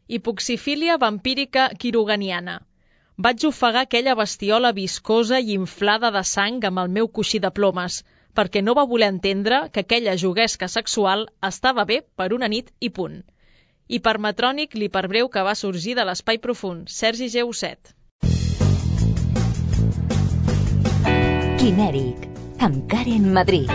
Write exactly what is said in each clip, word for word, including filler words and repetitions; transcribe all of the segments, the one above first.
Hipoxifília vampírica quiroganiana. Vaig ofegar aquella bestiola viscosa i inflada de sang amb el meu coixí de plomes, perquè no va voler entendre que aquella juguesca sexual estava bé per una nit i punt. Hipermetrònic l'hiperbreu que va sorgir de l'espai profund, Sergi G. Usset. Quimèric, amb Karen Madrid.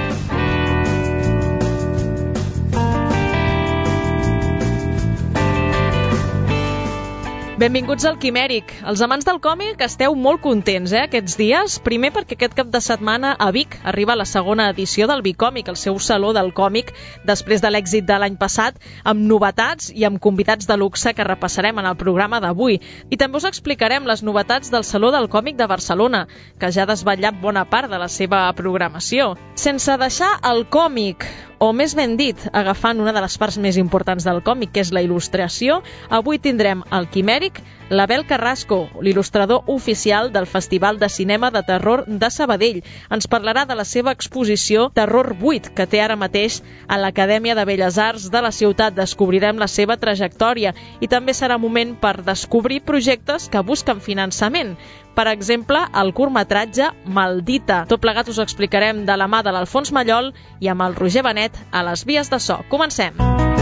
Benvinguts al Quimèric. Els amants del còmic esteu molt contents, eh, aquests dies. Primer perquè aquest cap de setmana a Vic arriba la segona edició del Bicòmic, el seu saló del còmic, després de l'èxit de l'any passat, amb novetats i amb convidats de luxe que repassarem en el programa d'avui. I també us explicarem les novetats del Saló del Còmic de Barcelona, que ja ha desvetllat bona part de la seva programació. Sense deixar el còmic, o més ben dit, agafant una de les parts més importants del còmic, que és la il·lustració, avui tindrem al Quimèric l'Abel Carrasco, l'il·lustrador oficial del Festival de Cinema de Terror de Sabadell. Ens parlarà de la seva exposició Terror vuit, que té ara mateix a l'Acadèmia de Belles Arts de la ciutat. Descobrirem la seva trajectòria i també serà moment per descobrir projectes que busquen finançament. Per exemple, el curtmetratge Maldita. Tot plegat us ho explicarem de la mà de l'Alfons Mallol i amb el Roger Benet a les vies de so. Comencem!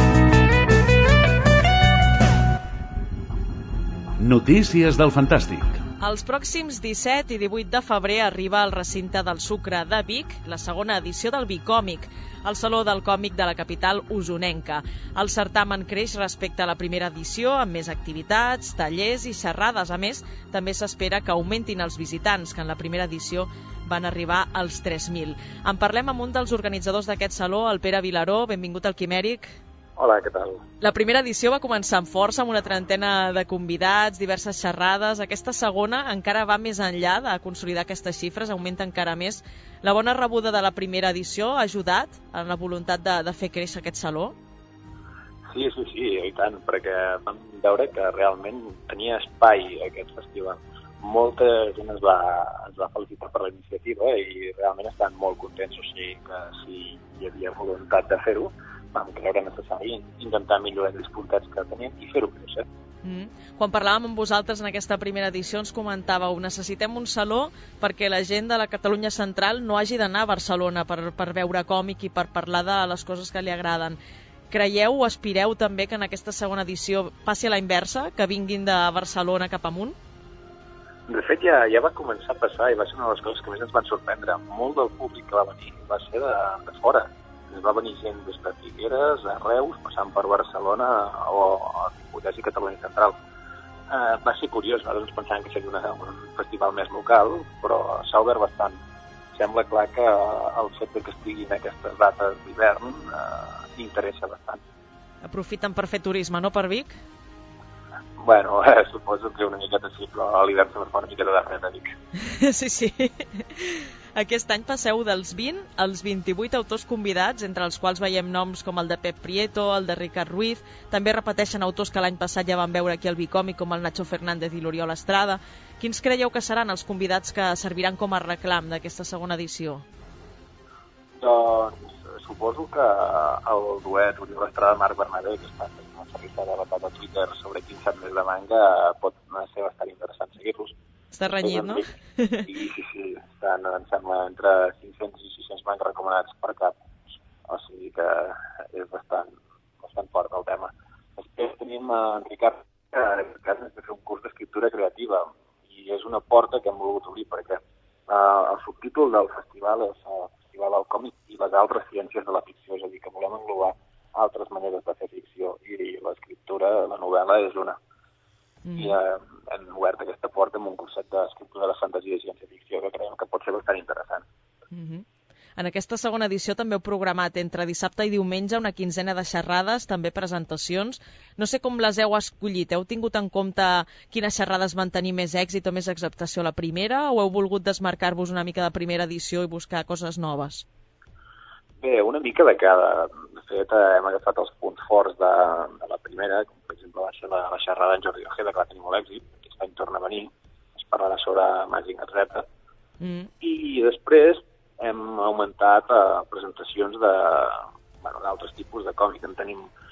Notícies del Fantàstic. Els pròxims disset i divuit de febrer arriba al recinte del Sucre de Vic la segona edició del Bicòmic, el Saló del Còmic de la capital usonenca. El certamen creix respecte a la primera edició, amb més activitats, tallers i xerrades. A més, també s'espera que augmentin els visitants, que en la primera edició van arribar als tres mil. En parlem amb un dels organitzadors d'aquest saló, el Pere Vilaró. Benvingut al Quimèric. Hola, què tal? La primera edició va començar amb força, amb una trentena de convidats, diverses xerrades. Aquesta segona encara va més enllà de consolidar aquestes xifres, augmenta encara més. La bona rebuda de la primera edició ha ajudat en la voluntat de, de fer créixer aquest saló? Sí, sí, sí, i tant, perquè vam veure que realment tenia espai aquest festival. Molta gent es va, es va felicitar per la iniciativa i realment estan molt contents, o sigui que si hi havia voluntat de fer-ho, vam creure necessari intentar millorar els puntats que teníem i fer-ho créixer. Mm. Quan parlàvem amb vosaltres en aquesta primera edició ens comentàveu, necessitem un saló perquè la gent de la Catalunya central no hagi d'anar a Barcelona per, per veure còmic i per parlar de les coses que li agraden. Creieu o aspireu també que en aquesta segona edició passi a la inversa, que vinguin de Barcelona cap amunt? De fet, ja, ja va començar a passar i va ser una de les coses que més ens van sorprendre. Molt del públic que va venir va ser de, de fora. Ens va venir gent des de Figueres, a Reus, passant per Barcelona o a Hipotesi Catalunya Central. Eh, va ser curiós, nosaltres ens pensàvem que seria una, un festival més local, però s'ha obert bastant. Sembla clar que el fet que estiguin aquestes dates d'hivern eh, interessa bastant. Aprofiten per fer turisme, no, per Vic? Bueno, eh, suposo que una miqueta sí, però a l'hivern se fa una miqueta de res a Vic. Sí, sí. Aquest any passeu dels vint als vint-i-vuit autors convidats, entre els quals veiem noms com el de Pep Prieto, el de Ricard Ruiz. També repeteixen autors que l'any passat ja van veure aquí al Bicòmic, com el Nacho Fernández i l'Oriol Estrada. Quins creieu que seran els convidats que serviran com a reclam d'aquesta segona edició? Doncs suposo que el duet Oriol Estrada-Marc Bernabé, que està fent una serrissa de batalla a Twitter sobre quins sap més de manga, pot ser bastant interessant seguir-los. Està renyit, no? Sí, sí, sí. Estan, em sembla, entre cinc-cents i sis-cents mangas recomanats per cap. O sigui que és bastant, bastant fort el tema. Després tenim en Ricard, que en aquest cas ens va fer un curs d'escriptura creativa i és una porta que hem volgut obrir perquè eh, el subtítol del festival és el Festival del Còmic i les altres ciències de la ficció, és a dir, que volem englobar altres maneres de fer ficció i l'escriptura, la novel·la és una. Mm. I eh, hem obert aquesta porta amb un curset d'escriptura de fantasia i ciència-ficció que creiem que pot ser bastant interessant. Mm-hmm. En aquesta segona edició també heu programat entre dissabte i diumenge una quinzena de xerrades, també presentacions. No sé com les heu escollit. Heu tingut en compte quines xerrades van tenir més èxit o més acceptació a la primera o heu volgut desmarcar-vos una mica de primera edició i buscar coses noves? Bé, una mica de cada. De fet, hem agafat els punts forts de, de la primera, com per exemple va ser la, la xerrada d'en Jordi Ojeda, que va tenir molt èxit, aquest any torna a venir, es parlarà sobre Mazinger Z, mm. i després hem augmentat eh, presentacions de, bueno, d'altres tipus de còmic. En tenim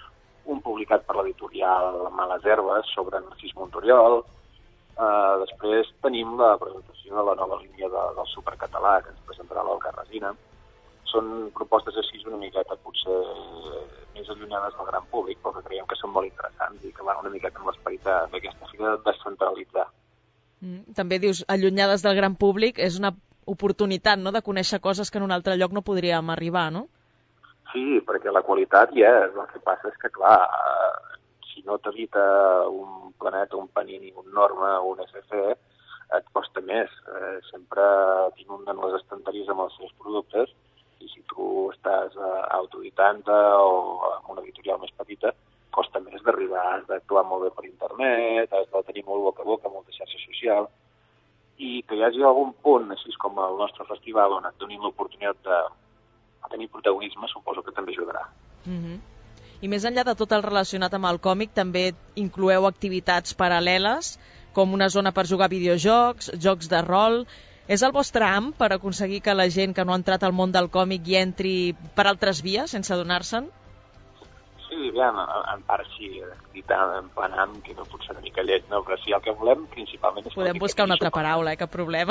un publicat per l'editorial Males Herbes sobre Narcís Montoriol. Uh, després tenim la presentació de la nova línia de, del supercatalà, que ens presentarà l'Olga Resina. Són propostes així una miqueta potser més allunyades del gran públic, però que creiem que són molt interessants i que van una miqueta amb l'esperit d'aquesta fira de descentralitzar. Mm, també dius, allunyades del gran públic, és una oportunitat, no?, de conèixer coses que en un altre lloc no podríem arribar, no? Sí, perquè la qualitat hi és. El que passa és que, clar, eh, si no t'evita un Planeta, un Panini, un Norma, un S C, et costa més. Eh, sempre t'inunden les estanteries amb els seus productes i si tu estàs eh, autoeditant-te o amb una editorial més petita, costa més d'arribar, has d'actuar molt bé per internet, has de tenir molt boca a boca, molta xarxa social, i que hi hagi algun punt, així com el nostre festival, on et donin l'oportunitat de tenir protagonisme, suposo que també ajudarà. Mm-hmm. I més enllà de tot el relacionat amb el còmic, també incloeu activitats paral·leles, com una zona per jugar a videojocs, jocs de rol. És el vostre am per aconseguir que la gent que no ha entrat al món del còmic hi entri per altres vies, sense adonar-se'n? Sí, bé, en, en part sí, dit en plan am, que no pot ser una mica lleig, no? Però sí, el que volem principalment és... Podem buscar una altra paraula, eh? Cap problema.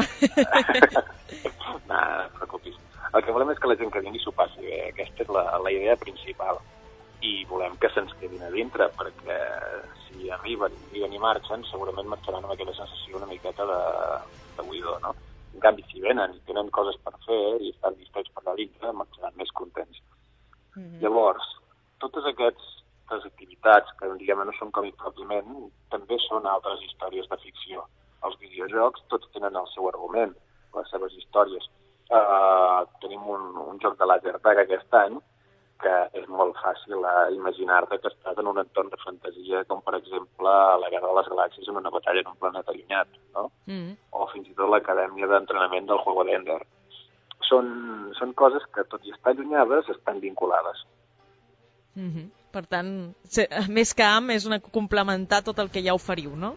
no, no et preocupis. El que volem és que la gent que vingui s'ho passi bé. Aquesta és la, la idea principal. I volem que se'ns quedin a dintre, perquè si arriben, arriben i marxen, segurament marxaran amb aquella sensació una miqueta de, de buidor, no? En canvi, si venen i tenen coses per fer i estan disposats per la dintre, marxaran més contents. Mm-hmm. Llavors, totes aquestes activitats, que diguem no són còmic pròpiament, també són altres històries de ficció. Els videojocs tots tenen el seu argument, les seves històries. Uh, tenim un, un joc de laser tag aquest any que és molt fàcil uh, imaginar-te que estàs en un entorn de fantasia com per exemple la Guerra de les Galàxies en una batalla en un planeta allunyat, no? Mm. O fins i tot l'acadèmia d'entrenament del juego d'Ender. Són, són coses que tot i estar allunyades estan vinculades. Mm-hmm. Per tant, més que am és una complementar tot el que ja oferiu, no?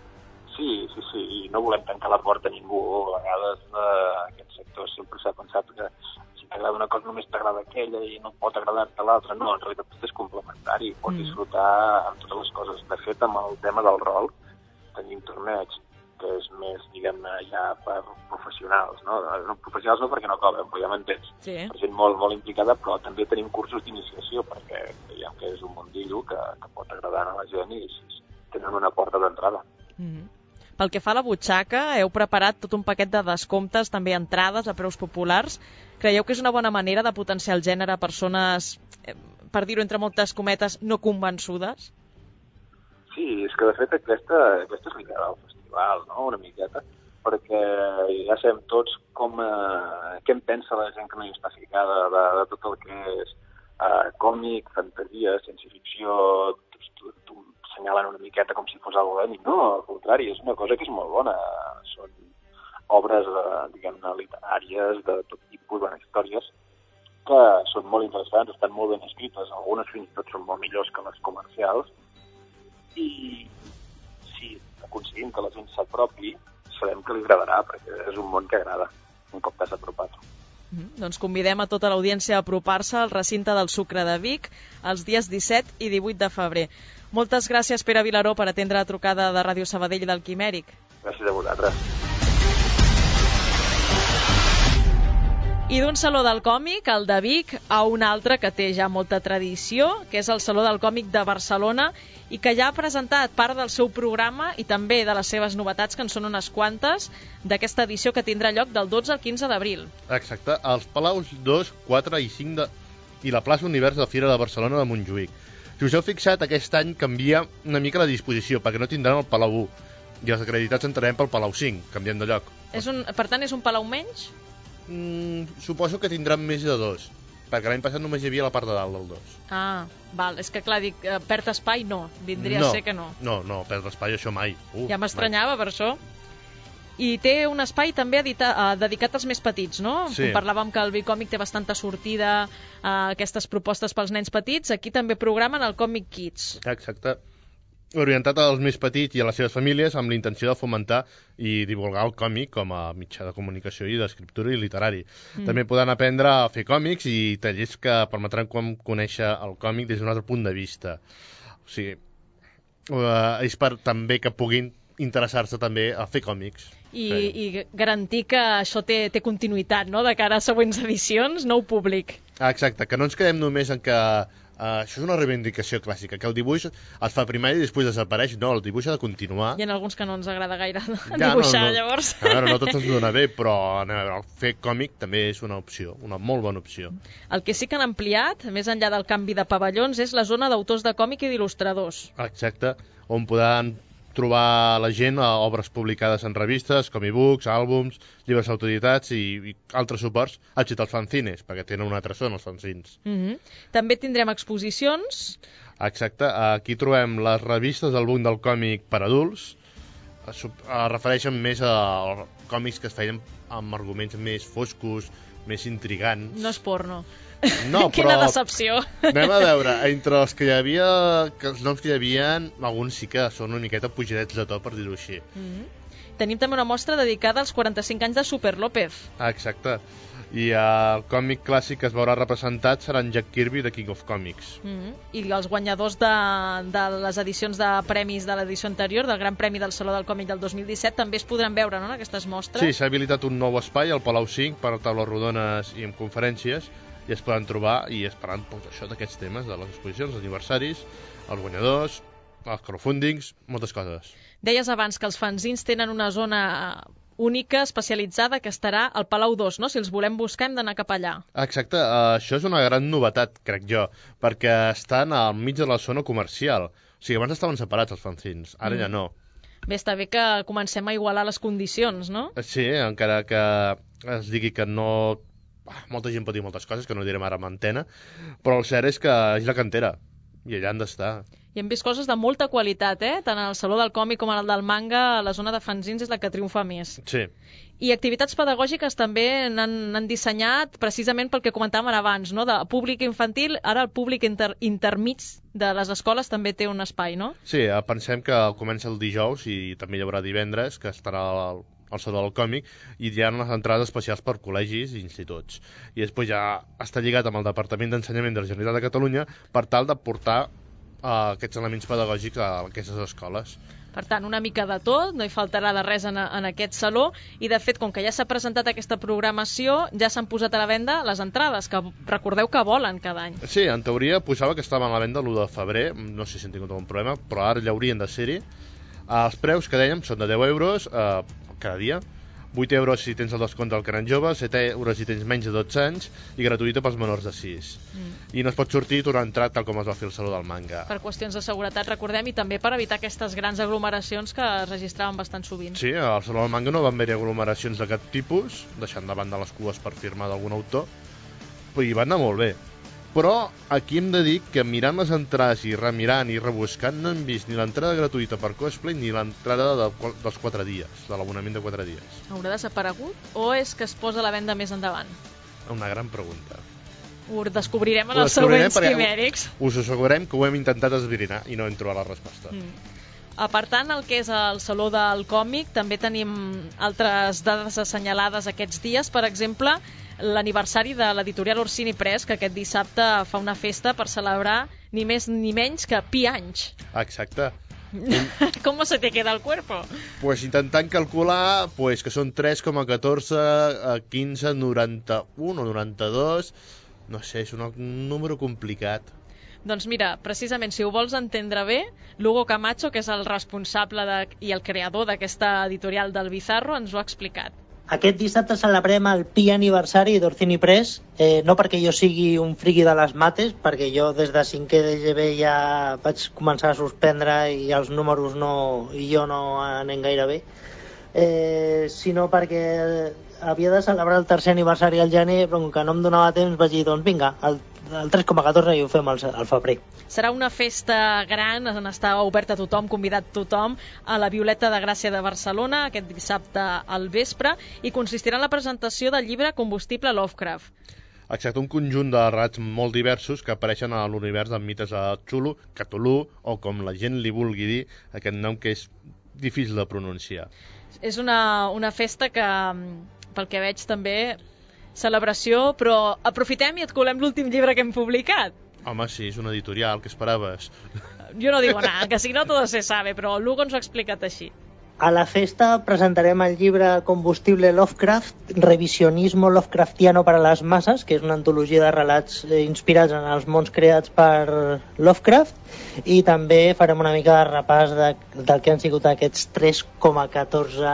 Sí, sí, sí, i no volem tancar la porta a ningú. A vegades eh, aquest sector sempre s'ha pensat que si t'agrada una cosa només t'agrada aquella i no pot agradar-te l'altra. No, en realitat tot és complementari, pots mm. disfrutar amb totes les coses. De fet, amb el tema del rol tenim torneig, que és més, diguem-ne, ja per professionals, no? No professionals no perquè no cobren, però ja m'entens. Sí. Per gent molt, molt implicada, però també tenim cursos d'iniciació perquè veiem que és un mundillo que, que pot agradar a la gent i si tenen una porta d'entrada. Mm. Pel que fa a la butxaca, heu preparat tot un paquet de descomptes, també entrades a preus populars. Creieu que és una bona manera de potenciar el gènere a persones, per dir-ho entre moltes cometes, no convençudes? Sí, és que de fet aquesta, aquesta és l'idea del festival, no?, una miqueta, perquè ja sabem tots com, eh, què en pensa la gent que no hi està ficada de, de tot el que és eh, còmic, fantasia, ciència-ficció, tu, tu assenyalen una miqueta com si fos algo d'ànim. No, al contrari, és una cosa que és molt bona. Són obres, eh, diguem-ne, literàries, de tot tipus, de històries, que són molt interessants, estan molt ben escrites, algunes fins i tot són molt millors que les comercials, i si aconseguim que la gent s'apropi, sabem que li agradarà, perquè és un món que agrada, un cop t'has apropat. Mm, doncs convidem a tota l'audiència a apropar-se al recinte del Sucre de Vic els dies disset i divuit de febrer. Moltes gràcies, Pere Vilaró, per atendre la trucada de Ràdio Sabadell i del Quimèric. Gràcies a vosaltres. I d'un saló del còmic, el de Vic, a un altre que té ja molta tradició, que és el Saló del Còmic de Barcelona, i que ja ha presentat part del seu programa i també de les seves novetats, que en són unes quantes, d'aquesta edició que tindrà lloc del dotze al quinze d'abril. Exacte, als Palaus dos, quatre i cinc de... i la plaça Univers de Fira de Barcelona de Montjuïc. Si us heu fixat, aquest any canvia una mica la disposició, perquè no tindran el Palau u, i els acreditats entrarem pel Palau cinc, canviant de lloc. És un... Per tant, és un Palau menys? Mm, suposo que tindran més de dos, perquè l'any passat només hi havia la part de dalt del dos. Ah, val, és que clar, dic, perd espai no, vindria no, a ser que no. No, no, perd espai això mai. Uh, ja m'estranyava per això. I té un espai també edita, uh, dedicat als més petits, no? Sí. Com parlàvem que el Bicòmic té bastanta sortida a uh, aquestes propostes pels nens petits, aquí també programen el Còmic Kids. Exacte. orientat als més petits i a les seves famílies amb l'intenció de fomentar i divulgar el còmic com a mitjà de comunicació i d'escriptura i literari. Mm. També podran aprendre a fer còmics i tallers que permetran com conèixer el còmic des d'un altre punt de vista. O sigui, uh, és per també que puguin interessar-se també a fer còmics. I, i garantir que això té, té continuïtat, no?, de cara a següents edicions, nou públic. Ah, exacte, que no ens quedem només en que Uh, això és una reivindicació clàssica, que el dibuix es fa primer i després desapareix. No, el dibuix ha de continuar. Hi ha alguns que no ens agrada gaire ja, dibuixar, no, no, llavors. A veure, no tots ens dona bé, però a veure, fer còmic també és una opció, una molt bona opció. El que sí que han ampliat, més enllà del canvi de pavellons, és la zona d'autors de còmic i d'il·lustradors. Exacte, on podran trobar la gent a obres publicades en revistes, com e-books, àlbums, llibres autoeditats i, i altres suports, excepte els fanzines, perquè tenen una altra zona, els fanzins. Mm-hmm. També tindrem exposicions. Exacte, aquí trobem les revistes del boom del còmic per adults, es, es refereixen més a còmics que es feien amb arguments més foscos, més intrigants. No és porno. No, Quina però decepció. Anem a veure, entre els que hi havia, que els noms que hi havia, alguns sí que són una miqueta pujadets de to, per dir-ho així. Mm-hmm. Tenim també una mostra dedicada als quaranta-cinc anys de Super López. Ah, exacte. I el còmic clàssic que es veurà representat serà en Jack Kirby de King of Comics. Mm-hmm. I els guanyadors de, de les edicions de premis de l'edició anterior, del Gran Premi del Saló del Còmic del dos mil disset, també es podran veure, no?, en aquestes mostres. Sí, s'ha habilitat un nou espai al Palau cinc per a taules rodones i amb conferències, i es poden trobar i esperant doncs, això d'aquests temes, de les exposicions, els aniversaris, els guanyadors, els crowdfundings, moltes coses. Deies abans que els fanzins tenen una zona única, especialitzada, que estarà al Palau dos, no? Si els volem buscar hem d'anar cap allà. Exacte, uh, això és una gran novetat, crec jo, perquè estan al mig de la zona comercial. O sigui, abans estaven separats els fanzins, ara mm. ja no. Bé, està bé que comencem a igualar les condicions, no? Sí, encara que es digui que no... Molta gent pot dir moltes coses que no direm ara amb antena, però el cert és que és la cantera i allà han d'estar. I hem vist coses de molta qualitat, eh? Tant al Saló del Còmic com al del manga, la zona de fanzins és la que triomfa més. Sí. I activitats pedagògiques també n'han dissenyat precisament pel que comentàvem ara abans, no? De públic infantil, ara el públic inter intermig de les escoles també té un espai, no? Sí, pensem que comença el dijous i també hi haurà divendres, que estarà al al Saló del Còmic, i hi ha unes entrades especials per col·legis i instituts. I després ja està lligat amb el Departament d'Ensenyament de la Generalitat de Catalunya per tal de portar uh, aquests elements pedagògics a aquestes escoles. Per tant, una mica de tot, no hi faltarà de res en, en aquest saló, i de fet, com que ja s'ha presentat aquesta programació, ja s'han posat a la venda les entrades, que recordeu que volen cada any. Sí, en teoria posava que estaven a la venda l'u de febrer, no sé si han tingut algun problema, però ara ja haurien de ser-hi. Els preus que dèiem són de deu euros eh, cada dia, vuit euros si tens el descompte del Caran Jove, set euros si tens menys de dotze anys i gratuïta pels menors de sis. Mm. I no es pot sortir durant entrat tal com es va fer el Saló del Manga. Per qüestions de seguretat, recordem, i també per evitar aquestes grans aglomeracions que es registraven bastant sovint. Sí, al Saló del Manga no van haver aglomeracions d'aquest tipus, deixant de banda les cues per firmar d'algun autor, i van anar molt bé. Però aquí hem de dir que mirant les entrades i remirant i rebuscant no hem vist ni l'entrada gratuïta per cosplay ni l'entrada de, dels quatre dies, de l'abonament de quatre dies. Haurà desaparegut o és que es posa a la venda més endavant? Una gran pregunta. Ho descobrirem en els següents quimèrics. Us assegurem que ho hem intentat esbrinar i no hem trobat la resposta. Mm. Apartant el que és el Saló del Còmic, també tenim altres dades assenyalades aquests dies. Per exemple, l'aniversari de l'editorial Orsini Press, que aquest dissabte fa una festa per celebrar ni més ni menys que pi anys. Exacte. ¿Cómo se te queda el cuerpo? Pues intentant calcular pues, que són tres coma catorze, quinze, noranta-u o noranta-dos... No sé, és un número complicat. Doncs mira, precisament, si ho vols entendre bé, Lugo Camacho, que és el responsable de, i el creador d'aquesta editorial del Bizarro, ens ho ha explicat. Aquest dissabte celebrem el pi aniversari d'Orsini Press, eh, no perquè jo sigui un friqui de les mates, perquè jo des de cinquè de G B ja vaig començar a suspendre i els números no, i jo no anem gaire bé, eh, sinó perquè havia de celebrar el tercer aniversari al gener, però com que no em donava temps vaig dir, doncs vinga, el, el tres coma catorze i ho fem al, al febrer. Serà una festa gran, en està oberta a tothom, convidat tothom, a la Violeta de Gràcia de Barcelona, aquest dissabte al vespre, i consistirà en la presentació del llibre Combustible Lovecraft. Exacte, un conjunt de relats molt diversos que apareixen a l'univers de mites a Cthulhu, Cthulhu, o com la gent li vulgui dir, aquest nom que és difícil de pronunciar. És una, una festa que, pel que veig també, celebració, però aprofitem i et colem l'últim llibre que hem publicat. Home, sí, és una editorial, què esperaves? Jo no digo nada, que si no todo se sabe, però el Lugo ens ho ha explicat així. A la festa presentarem el llibre Combustible Lovecraft, Revisionismo Lovecraftiano para las masas, que és una antologia de relats inspirats en els mons creats per Lovecraft, i també farem una mica de repàs de, del que han sigut aquests tres coma catorze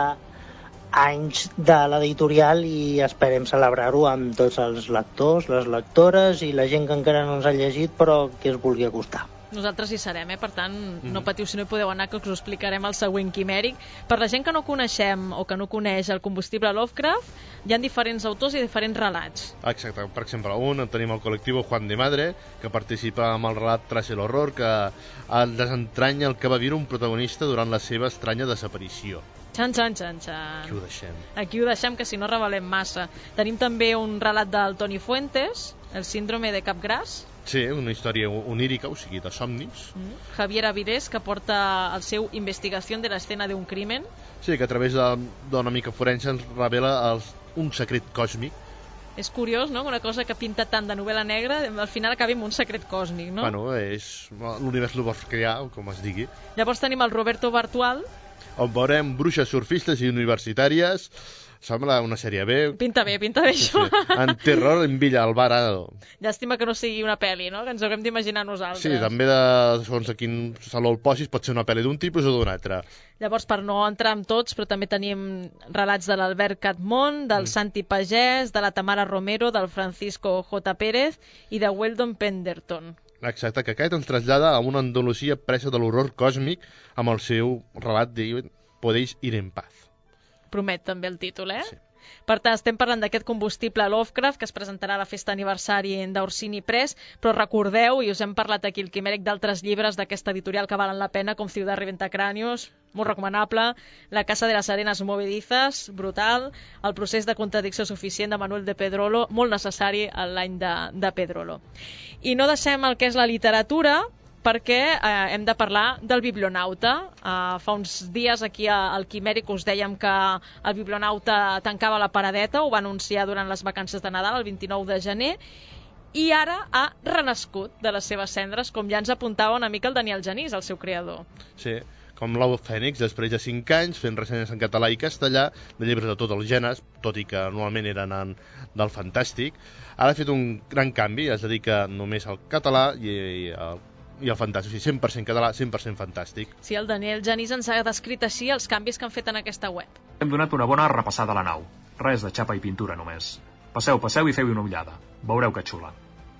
anys de l'editorial i esperem celebrar-ho amb tots els lectors, les lectores i la gent que encara no ens ha llegit però que es vulgui acostar. Nosaltres hi serem, eh? Per tant, no patiu si no hi podeu anar, que us ho explicarem al següent quimèric. Per la gent que no coneixem o que no coneix el Combustible Lovecraft, hi ha diferents autors i diferents relats. Exacte, per exemple, un tenim el col·lectiu Juan de Madre, que participa amb el relat Tras el horror, que desentranya el que va viure un protagonista durant la seva estranya desaparició. Xan, xan, xan, xan. Aquí ho deixem. Aquí ho deixem, que si no revelem massa. Tenim també un relat del Toni Fuentes, El síndrome de Capgras. Sí, una història onírica, o sigui, de somnis. Mm. Javier Avilés, que porta el seu Investigació de l'escena d'un crimen. Sí, que a través d'una mica forense ens revela els, un secret còsmic. És curiós, no?, una cosa que pinta tant de novel·la negra, al final acabi amb un secret còsmic, no? Bueno, és l'univers Lovecraftià, com es digui. Llavors tenim el Roberto Bartual, on veurem bruixes surfistes i universitàries. Sembla una sèrie B. Pinta bé, pinta bé, sí, això. Sí. En Terror en Villa Alvarado. Llàstima que no sigui una pel·li, no?, que ens haurem d'imaginar nosaltres. Sí, també de, segons a quin saló el posis, pot ser una pel·li d'un tipus o d'un altre. Llavors, per no entrar en tots, però també tenim relats de l'Albert Catmont, del mm. Santi Pagès, de la Tamara Romero, del Francisco J. Pérez i de Weldon Penderton. Exacte, que aquest ens trasllada a una Andalusia presa de l'horror còsmic amb el seu relat de Podéis ir en paz. Promet també el títol, eh? Sí. Per tant, estem parlant d'aquest Combustible Lovecraft que es presentarà a la festa aniversari d'Orsini Press, però recordeu, i us hem parlat aquí el quimèric, d'altres llibres d'aquesta editorial que valen la pena, com Ciudad Reventacráneos, molt recomanable, La Casa de las Arenas Movedizas, brutal, El procés de contradicció suficient de Manuel de Pedrolo, molt necessari a l'any de, de Pedrolo. I no deixem el que és la literatura, perquè eh, hem de parlar del Biblionauta. Eh, fa uns dies aquí al Quimèric us dèiem que el Biblionauta tancava la paradeta, ho va anunciar durant les vacances de Nadal, el vint-i-nou de gener, i ara ha renascut de les seves cendres, com ja ens apuntava una mica el Daniel Genís, el seu creador. Sí, com l'Au Fènix, després de cinc anys, fent ressenyes en català i castellà, de llibres de tots els gèneres, tot i que normalment eren en, del fantàstic, ara ha fet un gran canvi, es dedica només al català i, i al i el fantàstic, o sigui, cent per cent català, cent per cent fantàstic. Sí, el Daniel Genís ens ha descrit així els canvis que han fet en aquesta web. Hem donat una bona repassada a la nau. Res de xapa i pintura només. Passeu, passeu i feu una ullada. Veureu que xula.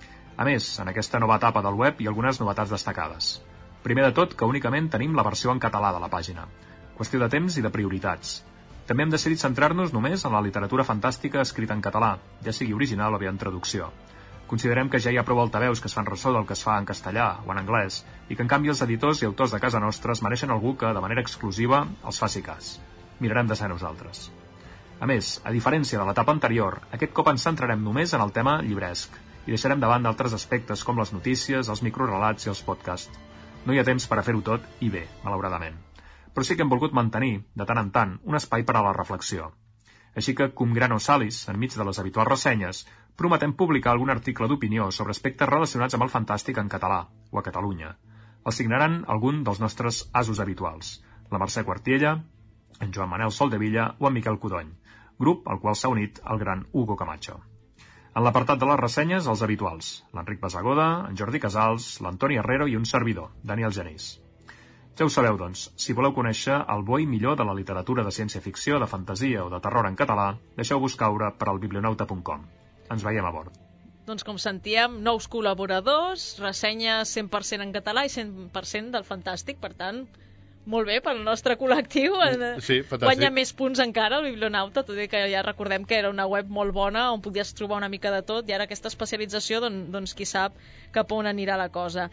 A més, en aquesta nova etapa del web hi ha algunes novetats destacades. Primer de tot, que únicament tenim la versió en català de la pàgina. Qüestió de temps i de prioritats. També hem decidit centrar-nos només en la literatura fantàstica escrita en català, ja sigui original o bé en traducció. Considerem que ja hi ha prou altaveus que es fan ressò del que es fa en castellà o en anglès i que en canvi els editors i autors de casa nostra es mereixen algú que, de manera exclusiva, els faci cas. Mirarem de ser nosaltres. A més, a diferència de l'etapa anterior, aquest cop ens centrarem només en el tema llibresc i deixarem de banda altres aspectes com les notícies, els microrelats i els podcasts. No hi ha temps per a fer-ho tot i bé, malauradament. Però sí que hem volgut mantenir, de tant en tant, un espai per a la reflexió. Així que, cum grano salis, enmig de les habituals ressenyes, prometem publicar algun article d'opinió sobre aspectes relacionats amb el fantàstic en català, o a Catalunya. El signaran algun dels nostres asos habituals, la Mercè Quartiella, en Joan Manel Soldevilla o en Miquel Codony, grup al qual s'ha unit el gran Hugo Camacho. En l'apartat de les ressenyes, els habituals, l'Enric Basagoda, en Jordi Casals, l'Antoni Herrero i un servidor, Daniel Genís. Ja ho sabeu, doncs, si voleu conèixer el bo i millor de la literatura de ciència-ficció, de fantasia o de terror en català, deixeu-vos caure per al biblionauta punt com. Ens veiem a bord. Doncs com sentíem, nous col·laboradors, ressenyes cent per cent en català i cent per cent del fantàstic, per tant, molt bé pel nostre col·lectiu. Sí, fantàstic. Guanya més punts encara el Biblionauta, tot i que ja recordem que era una web molt bona on podies trobar una mica de tot, i ara aquesta especialització, doncs, doncs qui sap cap on anirà la cosa.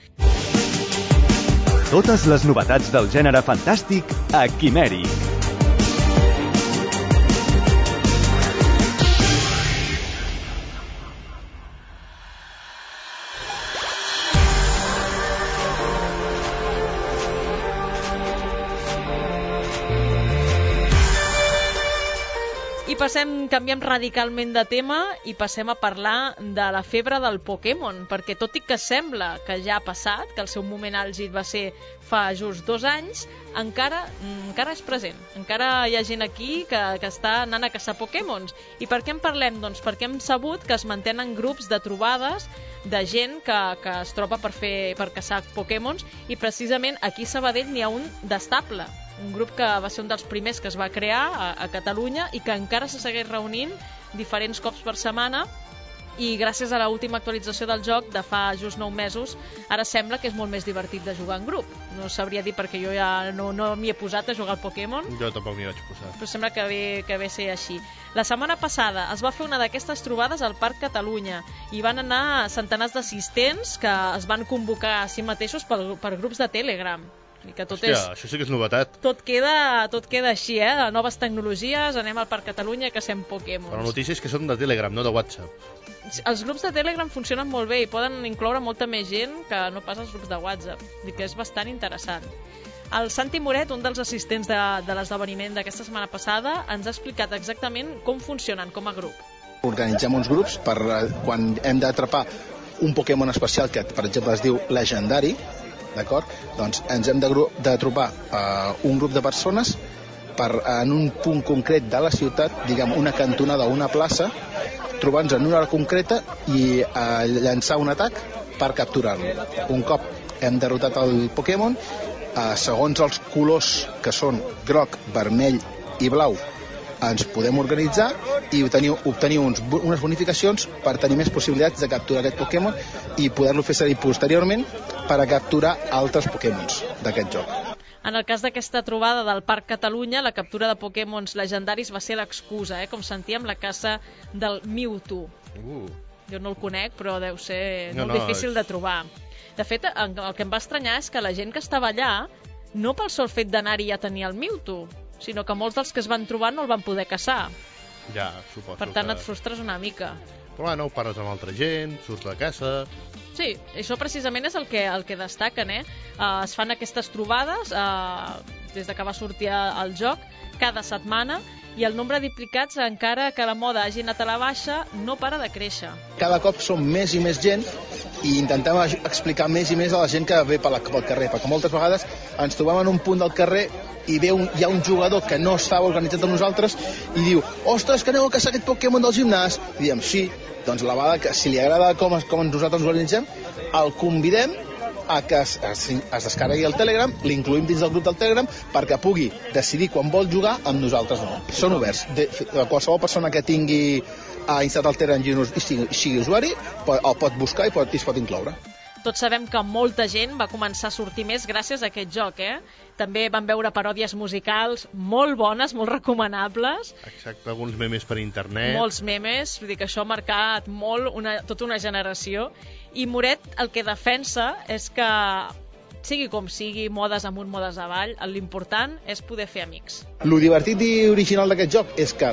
Totes les novetats del gènere fantàstic a Quimèric. I passem, canviem radicalment de tema i passem a parlar de la febre del Pokémon, perquè tot i que sembla que ja ha passat, que el seu moment àlgid va ser fa just dos anys, encara, encara és present. Encara hi ha gent aquí que, que està anant a caçar Pokémons. I per què en parlem? Doncs perquè hem sabut que es mantenen grups de trobades de gent que, que es troba per, fer, per caçar Pokémons, i precisament aquí a Sabadell n'hi ha un d'estable. Un grup que va ser un dels primers que es va crear a, a Catalunya i que encara se segueix reunint diferents cops per setmana, i gràcies a l'última actualització del joc de fa just nou mesos, ara sembla que és molt més divertit de jugar en grup. No sabria dir perquè jo ja no, no m'hi he posat a jugar al Pokémon. Jo tampoc m'hi vaig posar. Però sembla que ve, que ve ser així. La setmana passada es va fer una d'aquestes trobades al Parc Catalunya i van anar centenars d'assistents que es van convocar a si mateixos per, per grups de Telegram. I que tot Hòstia, és, això sí que és novetat. tot queda, tot queda així, eh? Noves tecnologies, anem al Parc Catalunya que sem Pokémons. Però la notícia és que són de Telegram, no de WhatsApp. Els grups de Telegram funcionen molt bé i poden incloure molta més gent que no pas els grups de WhatsApp. I que és bastant interessant. El Santi Moret, un dels assistents de, de l'esdeveniment d'aquesta setmana passada, ens ha explicat exactament com funcionen com a grup. Organitzem uns grups per quan hem d'atrapar un Pokémon especial que, per exemple, es diu Legendari, d'acord? Doncs ens hem de, de trobar uh, un grup de persones per, en un punt concret de la ciutat, diguem una cantonada o una plaça, trobar-nos en una hora concreta i uh, llançar un atac per capturar-lo. Un cop hem derrotat el Pokémon, uh, segons els colors que són groc, vermell i blau, ens podem organitzar i obtenir, obtenir uns, unes bonificacions per tenir més possibilitats de capturar aquest Pokémon i poder-lo fer servir posteriorment per a capturar altres Pokémons d'aquest joc. En el cas d'aquesta trobada del Parc Catalunya, la captura de Pokémons legendaris va ser l'excusa, eh? Com sentíem, la caça del Mewtwo. Uh. Jo no el conec, però deu ser No, molt no, difícil és- de trobar. De fet, el que em va estranyar és que la gent que estava allà, no pel sol fet d'anar-hi a tenir el Mewtwo, sinó que molts dels que es van trobar no el van poder caçar. Ja, suposo Per tant, que... et frustres una mica. Però bueno, parles amb altra gent, surts de casa... Sí, això precisament és el que, el que destaquen, eh? Uh, es fan aquestes trobades uh, des de que va sortir el joc cada setmana, i el nombre d'implicats, encara que la moda hagi anat a la baixa, no para de créixer. Cada cop som més i més gent i intentem explicar més i més a la gent que ve pel, pel carrer, perquè moltes vegades ens trobem en un punt del carrer i ve un, hi ha un jugador que no estava organitzat amb nosaltres i diu, ostres, que aneu a caçar aquest Pokémon del gimnàs? I diem, sí, doncs la vegada que si li agrada com, com nosaltres ens organitzem, el convidem a que es, es, es descarregui el Telegram, l'incluïm dins del grup del Telegram perquè pugui decidir quan vol jugar amb nosaltres o no. Són oberts. De, de qualsevol persona que tingui uh, instal·lat el Telegram i sigui, sigui usuari pot, el pot buscar i, pot, i es pot incloure. Tots sabem que molta gent va començar a sortir més gràcies a aquest joc, eh? També van veure paròdies musicals molt bones, molt recomanables. Exacte, alguns memes per internet. Molts memes, vull dir que això ha marcat molt una, tota una generació. I Moret el que defensa és que, sigui com sigui, modes amunt, modes avall, l'important és poder fer amics. Lo divertit i original d'aquest joc és que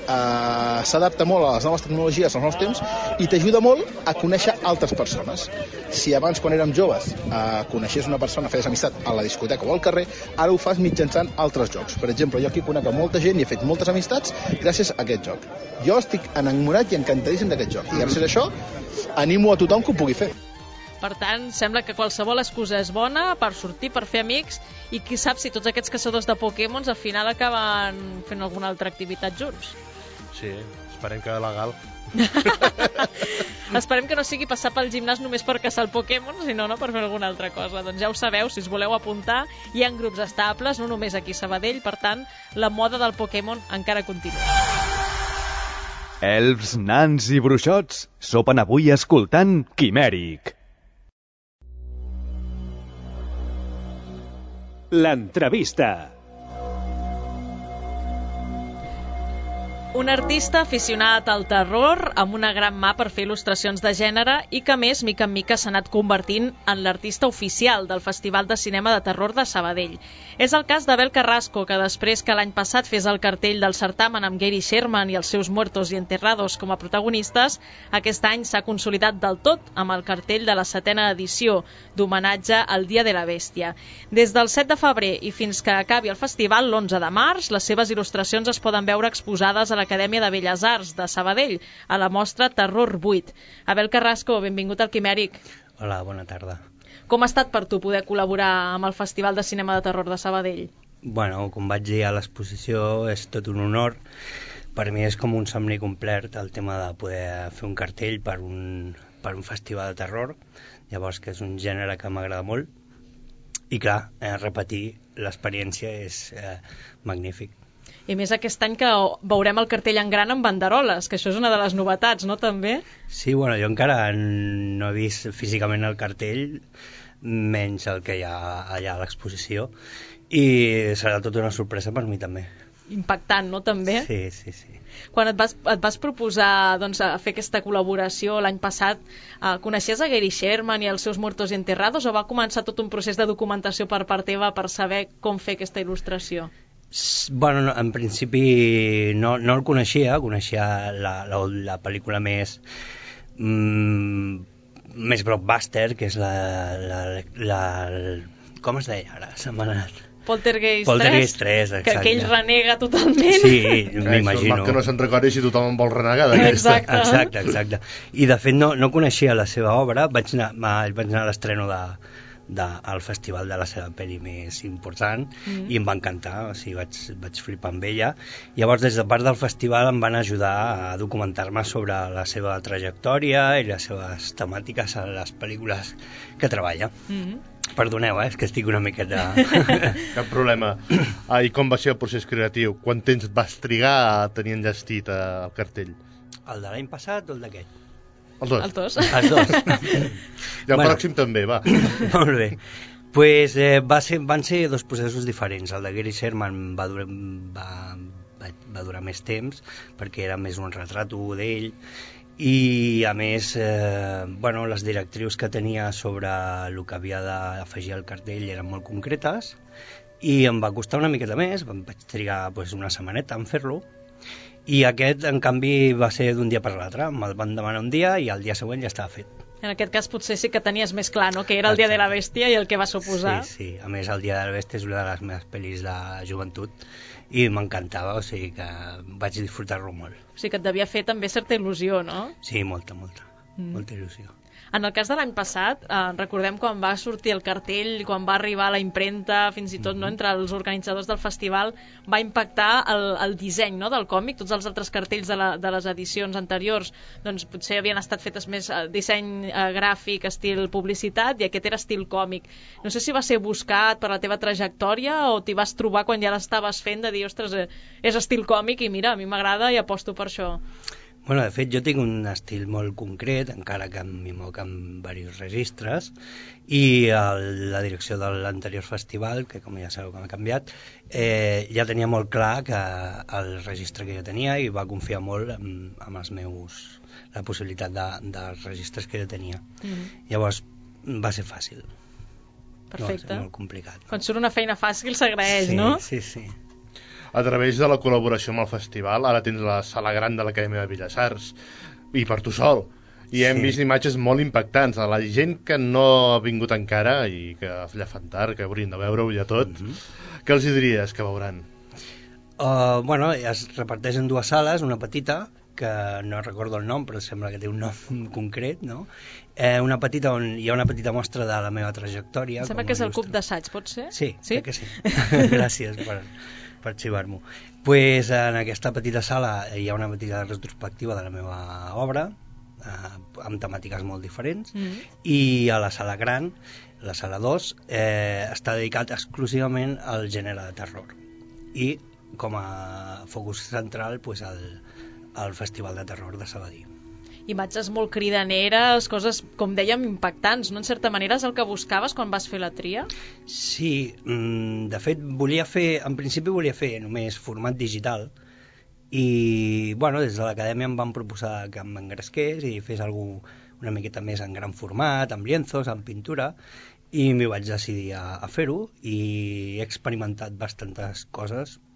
uh, s'adapta molt a les noves tecnologies, als nous temps, i t'ajuda molt a conèixer altres persones. Si abans, quan érem joves, uh, coneixies una persona, feies amistat a la discoteca o al carrer, ara ho fas mitjançant altres jocs. Per exemple, jo aquí conec a molta gent i he fet moltes amistats gràcies a aquest joc. Jo estic enamorat i encantadíssim d'aquest joc. I gràcies a això, animo a tothom que ho pugui fer. Per tant, sembla que qualsevol excusa és bona per sortir, per fer amics, i qui sap si tots aquests caçadors de Pokémons al final acaben fent alguna altra activitat junts. Sí, esperem que legal. Esperem que no sigui passar pel gimnàs només per caçar el Pokémon, sinó no per fer alguna altra cosa. Doncs ja ho sabeu, si us voleu apuntar, hi ha grups estables, no només aquí a Sabadell, per tant, la moda del Pokémon encara continua. Elfs, nans i bruixots sopen avui escoltant Quimèric. L'entrevista. Un artista aficionat al terror amb una gran mà per fer il·lustracions de gènere i que, a més, mica en mica s'ha anat convertint en l'artista oficial del Festival de Cinema de Terror de Sabadell. És el cas d'Abel Carrasco, que després que l'any passat fes el cartell del certamen amb Gary Sherman i els seus Muertos y Enterrados com a protagonistes, aquest any s'ha consolidat del tot amb el cartell de la setena edició d'homenatge al Dia de la Bèstia. Des del set de febrer i fins que acabi el festival, l'onze de març, les seves il·lustracions es poden veure exposades a la l'Acadèmia de Belles Arts de Sabadell, a la mostra Terror vuit. Abel Carrasco, benvingut al Quimèric. Hola, bona tarda. Com ha estat per tu poder col·laborar amb el Festival de Cinema de Terror de Sabadell? Bueno, com vaig dir a l'exposició, és tot un honor. Per mi és com un somni complet el tema de poder fer un cartell per un, per un festival de terror, llavors que és un gènere que m'agrada molt, i clar, eh, repetir l'experiència és eh, magnífic. I més aquest any que veurem el cartell en gran amb banderoles, que això és una de les novetats, no, també? Sí, bueno, jo encara no he vist físicament el cartell, menys el que hi ha allà a l'exposició, i serà tota una sorpresa per mi també. Impactant, no, també? Sí, sí, sí. Quan et vas, et vas proposar doncs, a fer aquesta col·laboració l'any passat, eh, coneixies a Gary Sherman i els seus Muertos y Enterrados, o va començar tot un procés de documentació per part teva per saber com fer aquesta il·lustració? Bueno, no, en principi no, no el coneixia, coneixia la, la, la pel·lícula més mm, més blockbuster, que és la, la, la, la com es deia ara? Se m'ha anat. Poltergeist, Poltergeist tres, exacte. Que aquell renega totalment. Sí, m'imagino. Que no se'n recordi si tothom vol renegar d'aquesta. Exacte. Exacte, exacte. I de fet no, no coneixia la seva obra, vaig anar, vaig anar a l'estreno de, de, al festival de la seva pel·li més important mm. i em va encantar, o sigui, vaig, vaig flipar amb ella. Llavors, des de part del festival em van ajudar a documentar-me sobre la seva trajectòria i les seves temàtiques a les pel·lícules que treballa. Mm. Perdoneu, eh? És que estic una miqueta... Cap problema. Ah, I com va ser el procés creatiu? Quant temps vas trigar a tenir enllestit el cartell? El de l'any passat o el d'aquest? Els dos. Els dos. Els dos. I el bueno, pròxim també, va. Molt bé. Pues, eh, va ser, van ser dos processos diferents. El de Gary Sherman va durar, va, va durar més temps, perquè era més un retrato d'ell, i a més eh, bueno, les directrius que tenia sobre el que havia d'afegir al cartell eren molt concretes i em va costar una miqueta més, vaig trigar pues, una setmaneta en fer-lo, i aquest en canvi va ser d'un dia per l'altre, me'l van demanar un dia i el dia següent ja estava fet. En aquest cas potser sí que tenies més clar, no? Que era el Dia de la Bèstia i el que va suposar. Sí, sí, a més el Dia de la Bèstia és una de les meves pel·lis de joventut i m'encantava, o sigui que vaig disfrutar-lo molt. O sigui que et devia fer també certa il·lusió, no? Sí, molta, molta, mm. molta il·lusió. En el cas de l'any passat, eh, recordem quan va sortir el cartell, quan va arribar a la impremta, fins i tot mm-hmm. no, entre els organitzadors del festival, va impactar el, el disseny, no, del còmic. Tots els altres cartells de, la, de les edicions anteriors doncs, potser havien estat fetes més eh, disseny eh, gràfic, estil publicitat, i aquest era estil còmic. No sé si va ser buscat per la teva trajectòria o t'hi vas trobar quan ja l'estaves fent de dir, ostres, eh, és estil còmic i mira, a mi m'agrada i aposto per això. Bueno, de fet, jo tinc un estil molt concret, encara que m'hi moc en diversos registres, i el, la direcció de l'anterior festival, que com ja sabeu que m'ha canviat, eh, ja tenia molt clar que el registre que jo tenia i va confiar molt en, en els meus, la possibilitat de, dels registres que jo tenia. Mm-hmm. Llavors, va ser fàcil. Perfecte. No va ser molt complicat. Quan surt una feina fàcil s'agraeix, sí, no? Sí, sí, sí. A través de la col·laboració amb el festival, ara tens la sala gran de l'Acadèmia de Belles Arts, i per tu sol. I hem sí. vist imatges molt impactants. A la gent que no ha vingut encara, i que ja fan tard, que haurien de veure-ho ja tot, mm-hmm. què els diries que veuran? Uh, bueno, es reparteix en dues sales, una petita, que no recordo el nom, però sembla que té un nom concret, no? Eh, una petita on hi ha una petita mostra de la meva trajectòria. Em sembla que és el cub d'assaig, pot ser? Sí, sí? que sí. Gràcies per... per xivar-m'ho. Pues, en aquesta petita sala hi ha una petita retrospectiva de la meva obra, eh, amb temàtiques molt diferents, mm-hmm. i a la sala gran, la sala dos, eh, està dedicat exclusivament al gènere de terror. I com a focus central, pues, el, el Festival de Terror de Sabadell. Imatges molt cridaneres, coses, com dèiem, impactants, no? En certa manera és el que buscaves quan vas fer la tria? Sí, de fet, volia fer, en principi volia fer només format digital, i, bueno, des de l'acadèmia em van proposar que m'engresqués i fes alguna una miqueta més en gran format, amb lienzos, amb pintura, i m'hi vaig decidir a, a fer-ho, i he experimentat bastantes coses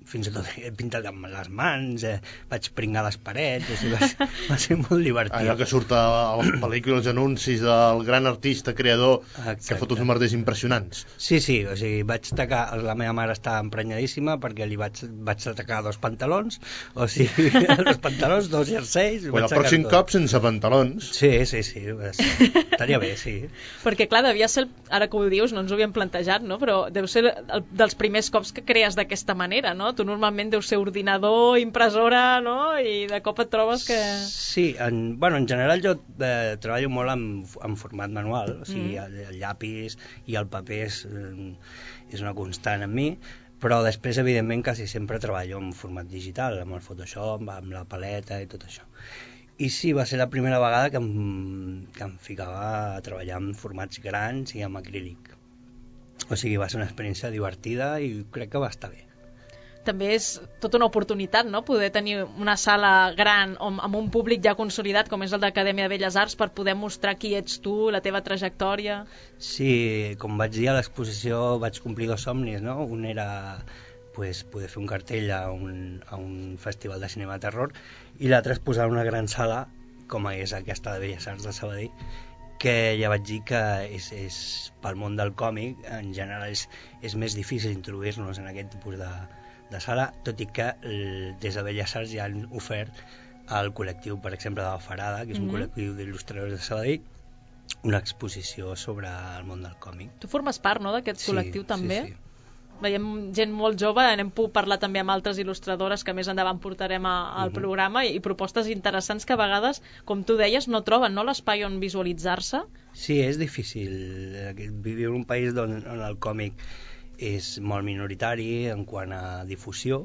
fins i tot he pintat amb les mans, eh, vaig pringar les parets, o sigui, va, va ser molt divertit. Allò que surt a les pel·lícules, els anuncis del gran artista, creador, Exacte. Que fot uns merders impressionants. Sí, sí, o sigui, vaig tacar, la meva mare estava emprenyadíssima perquè li vaig, vaig tacar dos pantalons, o sigui, dos pantalons, dos jerseis... Bueno, el pròxim tot. Cop sense pantalons. Sí, sí, sí, estaria bé, sí. Perquè, clar, devia ser, ara que ho dius, no ens ho havíem plantejat, no? Però deu ser el, dels primers cops que crees d'aquesta manera, no? Tu normalment deu ser ordinador, impressora, no? I de cop et trobes que... Sí, en, bueno, en general jo eh, treballo molt en, en format manual, o sigui, mm. el, el llapis i el paper és, és una constant en mi, però després, evidentment, quasi sempre treballo en format digital, amb el Photoshop, amb la paleta i tot això. I sí, va ser la primera vegada que em, que em ficava a treballar en formats grans i amb acrílic. O sigui, va ser una experiència divertida i crec que va estar bé. També és tota una oportunitat, no?, poder tenir una sala gran amb un públic ja consolidat com és el d'Acadèmia de Belles Arts per poder mostrar qui ets tu, la teva trajectòria. Sí, com vaig dir a l'exposició vaig complir dos somnis, no? Un era pues, poder fer un cartell a un, a un festival de cinema de terror i l'altre és posar una gran sala com és aquesta de Belles Arts de Sabadell, que ja vaig dir que és, és pel món del còmic en general és, és més difícil introduir-nos en aquest tipus de, de sala, tot i que el, des de Belles Arts ja han ofert al col·lectiu, per exemple, de la Farada, que és un mm-hmm. col·lectiu d'il·lustradors de Sabadell, una exposició sobre el món del còmic. Tu formes part, no?, d'aquest sí, col·lectiu també? Sí, sí. Veiem gent molt jove, anem a parlar també amb altres il·lustradores que més endavant portarem a, al uh-huh. programa i, i propostes interessants que a vegades, com tu deies, no troben, no, l'espai on visualitzar-se? Sí, és difícil. Vivim en un país on, on el còmic és molt minoritari en quant a difusió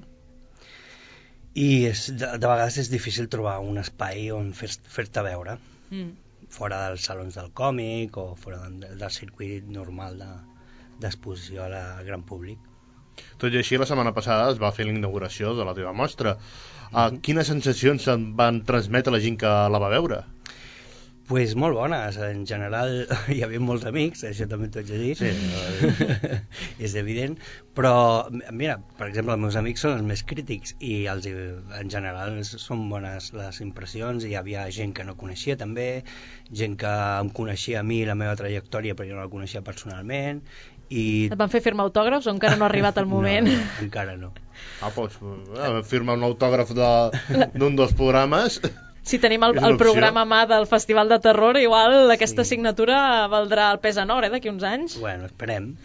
i és, de, de vegades és difícil trobar un espai on fer, fer-te veure mm. fora dels salons del còmic o fora del, del circuit normal de d'exposició al gran públic. Tot i així, la setmana passada es va fer l'inauguració de la teva mostra. Mm-hmm. Uh, quines sensacions se'n van transmetre la gent que la va veure? Pues molt bones, en general hi havia molts amics, això també t'ho haig de dir, sí, és evident, però mira, per exemple, els meus amics són els més crítics i els, en general són bones les impressions, hi havia gent que no coneixia també, gent que em coneixia a mi, la meva trajectòria, però jo no la coneixia personalment. I... Et van fer firmar autògrafs o encara no ha arribat el moment? No, no, encara no. Ah, doncs, eh, firmar un autògraf d'un dels programes... Si tenim el, el programa a mà del Festival de Terror, igual aquesta sí. signatura valdrà el pes en or, eh, d'aquí uns anys. Bueno, esperem.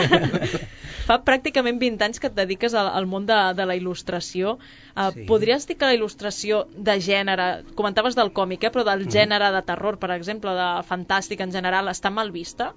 Fa pràcticament vint anys que et dediques al, al món de, de la il·lustració. Uh, sí. Podries dir que la il·lustració de gènere, comentaves del còmic, eh, però del gènere de terror, per exemple, de fantàstic en general, està mal vista?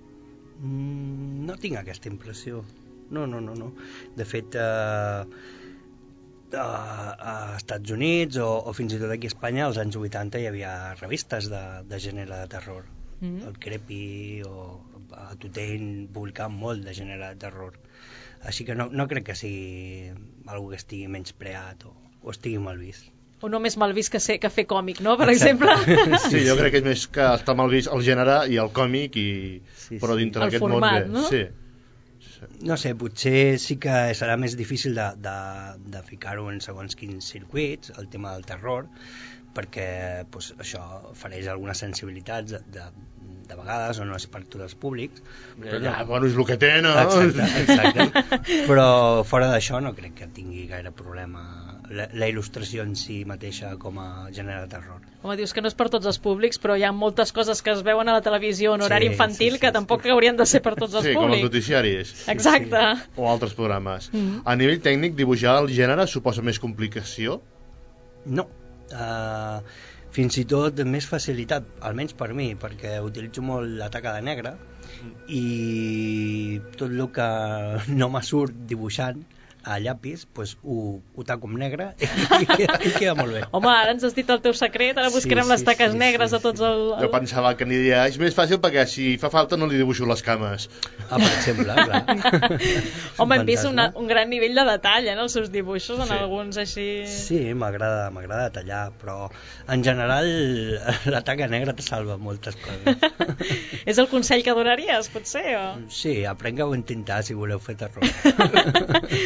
Mm, no tinc aquesta impressió. No, no, no, no. De fet... Eh... A, a Estats Units o, o fins i tot aquí a Espanya als anys vuitanta hi havia revistes de, de gènere de terror mm. el Creepy o a Tutell publicaven molt de gènere de terror, així que no, no crec que sigui algo que estigui menyspreat o, o estigui mal vist o no més mal vist que, ser, que fer còmic, no? Per Exacte. exemple sí, jo crec que és més que està mal vist el gènere i el còmic i... sí, però dintre d'aquest món format, bé. No? Sí. No sé, potser sí que serà més difícil de, de, de ficar-ho en segons quins circuits, el tema del terror, perquè pues, això ofereix algunes sensibilitats de, de, de vegades o no és per tots els públics. Però ja, bueno, és el que té, no? Exacte, exacte. Però fora d'això no crec que tingui gaire problema la, la il·lustració en si mateixa com a gènere de terror. Home, dius que no és per tots els públics, però hi ha moltes coses que es veuen a la televisió en horari sí, infantil sí, sí, que tampoc sí. haurien de ser per tots els sí, públics. Sí, com els noticiaris. Exacte. Sí, sí. O altres programes. Mm-hmm. A nivell tècnic, dibuixar el gènere suposa més complicació? No. Uh, fins i tot més facilitat, almenys per mi, perquè utilitzo molt la taca de negre i tot el que no me surt dibuixant a llapis, pues, ho, ho taco amb negre i, i, i queda molt bé. Home, ara ens has dit el teu secret, ara buscarem sí, sí, les taques sí, negres sí, a tots el, el... Jo pensava que aniria, és més fàcil perquè si fa falta no li dibuixo les cames. Ah, per exemple, clar. Home, hem vist una, un gran nivell de detall en els seus dibuixos, en sí. alguns així... Sí, m'agrada m'agrada detallar, però en general la taca negra te salva moltes coses. És el consell que donaries, potser? O? Sí, aprengueu a intentar si voleu fer terror.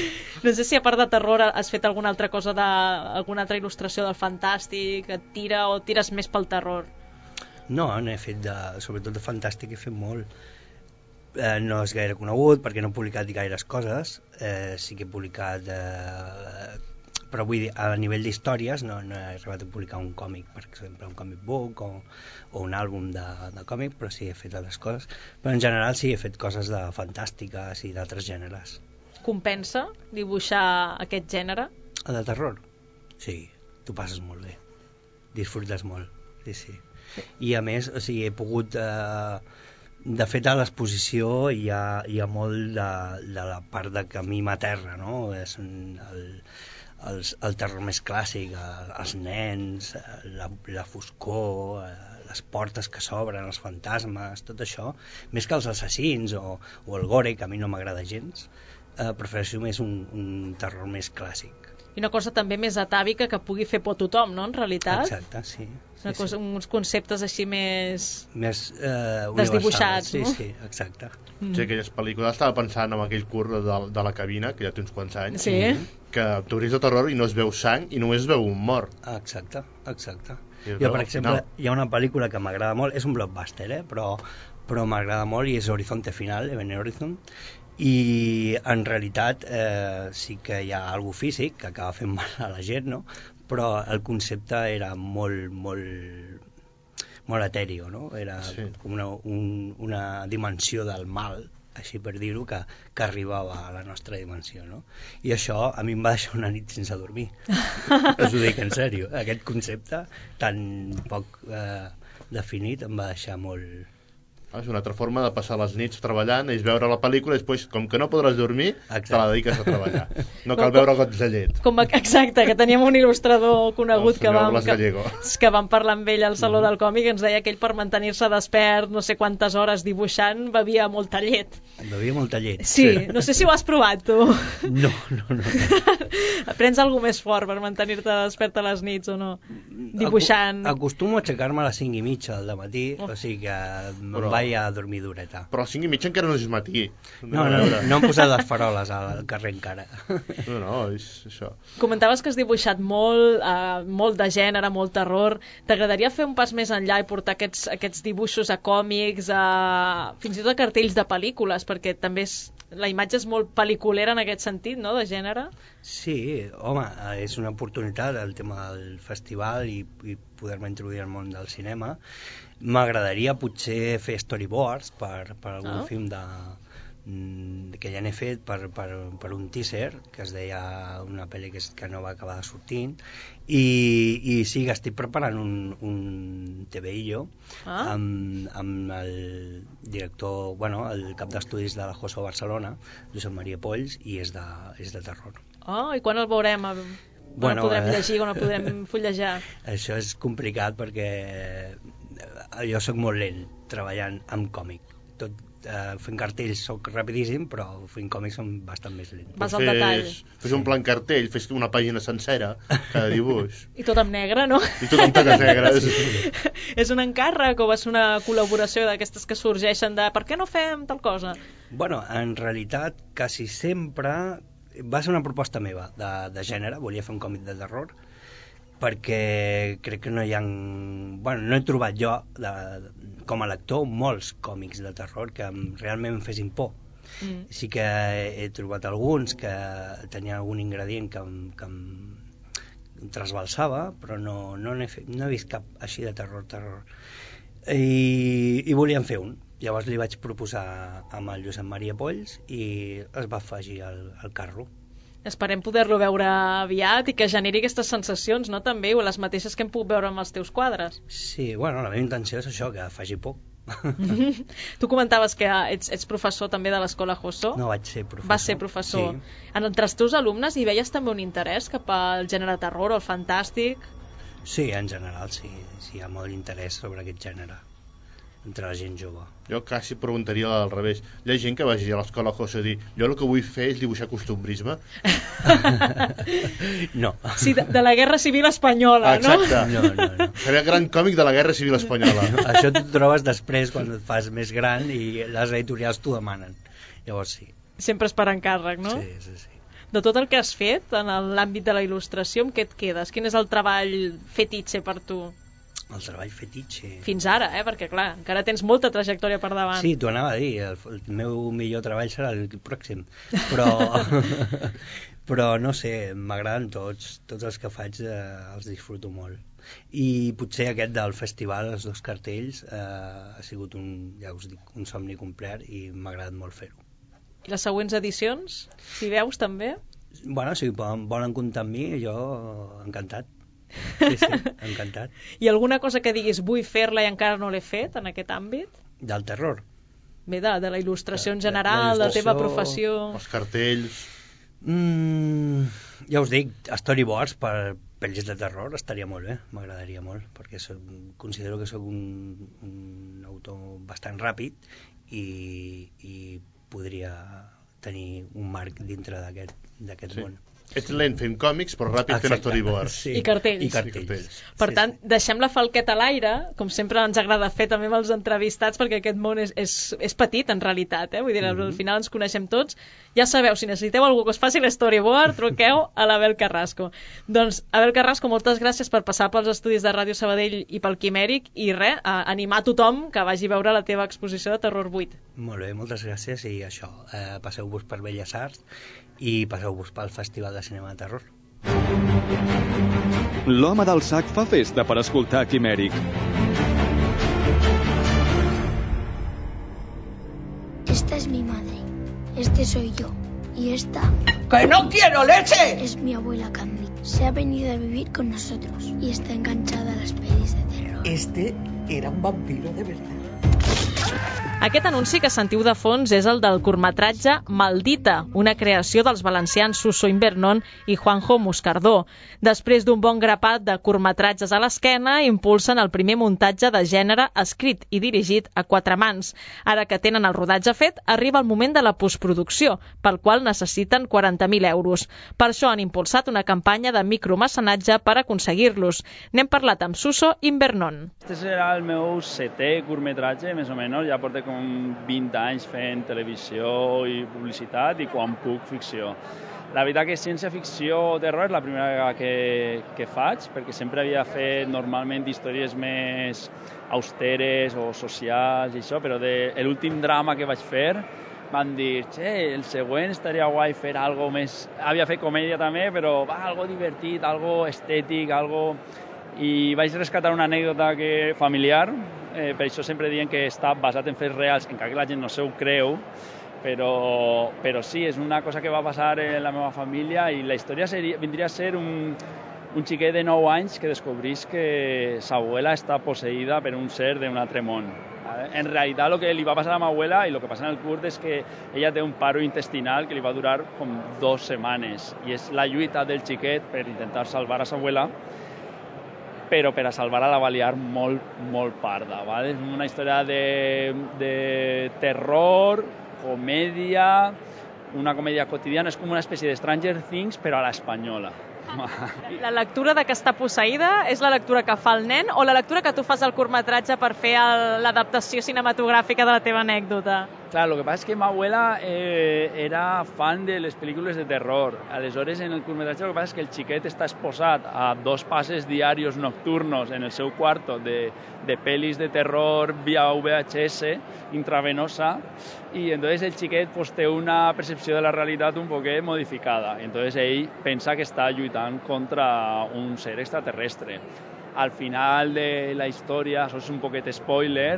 No sé si a part de terror has fet alguna altra cosa, de, alguna altra il·lustració del fantàstic, et tira o tires més pel terror? No, n'he fet, de, sobretot de fantàstic he fet molt. Eh, no és gaire conegut perquè no he publicat gaires coses, eh, sí que he publicat... Eh, però vull dir, a nivell d'històries no, no he arribat a publicar un còmic, per exemple, un comic book o, o un àlbum de, de còmic, però sí he fet altres coses. Però en general sí he fet coses de fantàstiques i d'altres gèneres. Compensa dibuixar aquest gènere? El de terror? Sí, t'ho passes molt bé. Disfrutes molt, sí, sí. I a més, o sigui, he pogut... Eh, de fet, a l'exposició hi ha, hi ha molt de, de la part de camí materna, no? És un, el, el, el terror més clàssic, els nens, la, la foscor, les portes que s'obren, els fantasmes, tot això, més que els assassins o, o el gore, que a mi no m'agrada gens, eh, prefereixo més un, un terror més clàssic. I una cosa també més atàvica que pugui fer por tothom, no?, en realitat? Exacte, sí. Una sí, cosa, sí. Uns conceptes així més... Més eh, desdibuixats, sí, no? Sí, exacte. Mm. Sí, aquelles pel·lícules, estava pensant en aquell curt de, de la cabina, que ja té uns quants anys, sí. que t'obris de terror i no es veu sang i només es veu un mort. Exacte, exacte. Jo, per exemple, final. Hi ha una pel·lícula que m'agrada molt, és un blockbuster, eh? però, però m'agrada molt i és Horizonte Final, Event Horizon, i en realitat eh, sí que hi ha algo físic que acaba fent mal a la gent, no? Però el concepte era molt molt molt etèrio, no? Era sí. com una, un, una dimensió del mal, així per dir-ho, que, que arribava a la nostra dimensió, no? I això a mi em va deixar una nit sense dormir. Us ho dic en sèrio. Aquest concepte tan poc eh, definit em va deixar molt... És una altra forma de passar les nits treballant, és veure la pel·lícula i després, com que no podràs dormir, exacte. Te la dediques a treballar. No cal veure gots de llet. Com, exacte, que teníem un il·lustrador conegut que vam, que, que vam parlar amb ell al Saló mm-hmm. del Còmic, ens deia que ell per mantenir-se despert no sé quantes hores dibuixant bevia molta llet. Bevia molta llet. Sí, sí. No sé si ho has provat tu. No, no, no. no. Prens alguna més fort per mantenir-te despert a les nits o no? Dibuixant. Acostumo a aixecar-me a les cinc i mitja del matí, oh. o sigui que me'n vaig a dormir dureta. Però a cinc i mitja encara no és matí. No, no, no, no hem posat les faroles al carrer encara. No, no, és això. Comentaves que has dibuixat molt, eh, molt de gènere, molt terror. T'agradaria fer un pas més enllà i portar aquests, aquests dibuixos a còmics, a... fins i tot a cartells de pel·lícules, perquè també és... la imatge és molt pel·liculera en aquest sentit, no?, de gènere. Sí, home, és una oportunitat el tema del festival i, i poder-me introduir al món del cinema. M'agradaria potser fer storyboards per, per algun oh. film de, que ja n'he fet per, per, per un teaser que es deia una pel·li que, que no va acabar sortint i, i sí que estic preparant un, un TVillo ah. amb, amb el director, bueno, el cap d'estudis de la Joso Barcelona, Josep Maria Polls, i és de, és de terror. Oh, i quan el veurem? On bueno, el podrem llegir, on el podrem fullejar? Això és complicat perquè jo sóc molt lent treballant amb còmic. Tot, eh, fent cartells soc rapidíssim, però fent còmics som bastant més lent. Vas al detall. Fes un plan cartell, fes una pàgina sencera, cada dibuix. I tot amb negre, no? I tot amb taques negres. És un encàrrec o va ser una col·laboració d'aquestes que sorgeixen de per què no fem tal cosa? Bueno, en realitat, quasi sempre va ser una proposta meva de, de gènere, volia fer un còmic de terror, perquè crec que no hi ha... Bueno, no he trobat jo, de, com a lector, molts còmics de terror que realment em fessin por. Mm. Sí que he trobat alguns que tenien algun ingredient que, que em trasbalsava, però no, no, he fet, no he vist cap així de terror, terror. I, i volíem fer un. Llavors li vaig proposar amb el Josep Maria Polls i es va afegir al, al carro. Esperem poder-lo veure aviat i que generi aquestes sensacions, no, també, o les mateixes que hem pogut veure amb els teus quadres. Sí, bueno, la meva intenció és això, que faci por. Tu comentaves que ets, ets professor també de l'escola Joso. No, vaig ser professor. Vas ser professor. Sí. Entre els teus alumnes hi veies també un interès cap al gènere terror o el fantàstic? Sí, en general, sí. Sí, hi ha molt interès sobre aquest gènere entre la gent jove. Jo quasi preguntaria al revés. Hi ha gent que vagi a l'escola José a dir jo el que vull fer és dibuixar costumbrisme? No. Sí, de, de la Guerra Civil Espanyola, no? Exacte. No, no, no. Seria el gran còmic de la Guerra Civil Espanyola. Això t'ho trobes després quan et fas més gran i les editorials t'ho demanen. Llavors sí. Sempre és per encàrrec, no? Sí, sí, sí. De tot el que has fet en l'àmbit de la il·lustració, amb què et quedes? Quin és el treball fetitxe per tu? El treball fetitxe... Fins ara, eh? Perquè, clar, encara tens molta trajectòria per davant. Sí, t'ho anava a dir, el, el meu millor treball serà el pròxim, però, però no sé, m'agraden tots, tots els que faig eh, els disfruto molt. I potser aquest del festival, els dos cartells, eh, ha sigut un, ja us dic, un somni complert i m'ha agradat molt fer-ho. I les següents edicions, si veus també? Bueno, si volen, volen comptar amb mi, jo encantat. Sí, sí, encantat. I alguna cosa que diguis vull fer-la i encara no l'he fet en aquest àmbit? Del terror? Bé, de, de la il·lustració en general, de la teva professió... Els cartells... Mm, ja us dic, storyboards per pel·lis de terror estaria molt bé, m'agradaria molt, perquè soc, considero que sóc un, un autor bastant ràpid i, i podria tenir un marc dintre d'aquest sí. món. Ets lent fent còmics, però ràpid fent storyboards. Sí. I cartells. I cartells. I cartells. Per sí, tant, sí. deixem la falqueta a l'aire, com sempre ens agrada fer també amb els entrevistats, perquè aquest món és, és, és petit, en realitat. Eh? Vull dir, mm-hmm. al final ens coneixem tots. Ja sabeu, si necessiteu algú que us faci l'storyboard, truqueu a l'Abel Carrasco. Doncs, Abel Carrasco, moltes gràcies per passar pels estudis de Ràdio Sabadell i pel Quimèric, i res, a animar tothom que vagi a veure la teva exposició de Terror vuit. Molt bé, moltes gràcies, i això, eh, passeu-vos per Belles Arts i passeu-vos pel Festival de Cinema de Terror. L'home del sac fa festa per escoltar Quimèric. Esta es mi madre, este soy yo, y esta... ¡Que no quiero leche! Es mi abuela Candy. Se ha venido a vivir con nosotros y está enganchada a las pelis de terror. Este era un vampiro de verdad. Aquest anunci que sentiu de fons és el del curtmetratge Maldita, una creació dels valencians Suso Invernon i Juanjo Moscardó. Després d'un bon grapat de curtmetratges a l'esquena, impulsen el primer muntatge de gènere escrit i dirigit a quatre mans. Ara que tenen el rodatge fet, arriba el moment de la postproducció, pel qual necessiten quaranta mil euros. Per això han impulsat una campanya de micromecenatge per aconseguir-los. N'hem parlat amb Suso Invernon. Este serà el meu setè curtmetratge, més o menys. Ja porto com vint anys fent televisió i publicitat i quan puc ficció. La veritat que ciència-ficció o terror és la primera vegada que, que faig, perquè sempre havia fet normalment històries més austeres o socials i això, però de l'últim drama que vaig fer van dir, che, el següent estaria guai fer algo més... Havia fet comèdia també, però va, algo divertit, algo estètic, algo... I vaig rescatar una anècdota que, familiar, eh, per això sempre diuen que està basat en fets reals, encara que la gent no se ho creu, però, però sí, és una cosa que va passar en la meva família i la història seria, vindria a ser un, un xiquet de nou anys que descobrís que sa abuela està posseïda per un ser d'un altre món. En realitat, el que li va passar a ma abuela i el que passa en el curt és que ella té un paro intestinal que li va durar com dues setmanes i és la lluita del xiquet per intentar salvar a sa abuela, però per a salvar-la la va liar molt, molt parda. ¿vale? És una història de, de terror, comèdia, una comèdia quotidiana, és com una espècie de Stranger Things, però a l'espanyola. La lectura de que està posseïda és la lectura que fa el nen o la lectura que tu fas al curtmetratge per fer l'adaptació cinematogràfica de la teva anècdota? Clar, el que passa és que ma abuela eh, era fan de les pel·lícules de terror. Aleshores, en el curtmetratge el que passa és que el xiquet està exposat a dos passes diaris nocturnos en el seu quarto de, de pel·lis de terror via V H S intravenosa i entonces el xiquet pues, té una percepció de la realitat un poquet modificada. Entonces ell pensa que està lluitant contra un ser extraterrestre. Al final de la història, això és un poquet spoiler,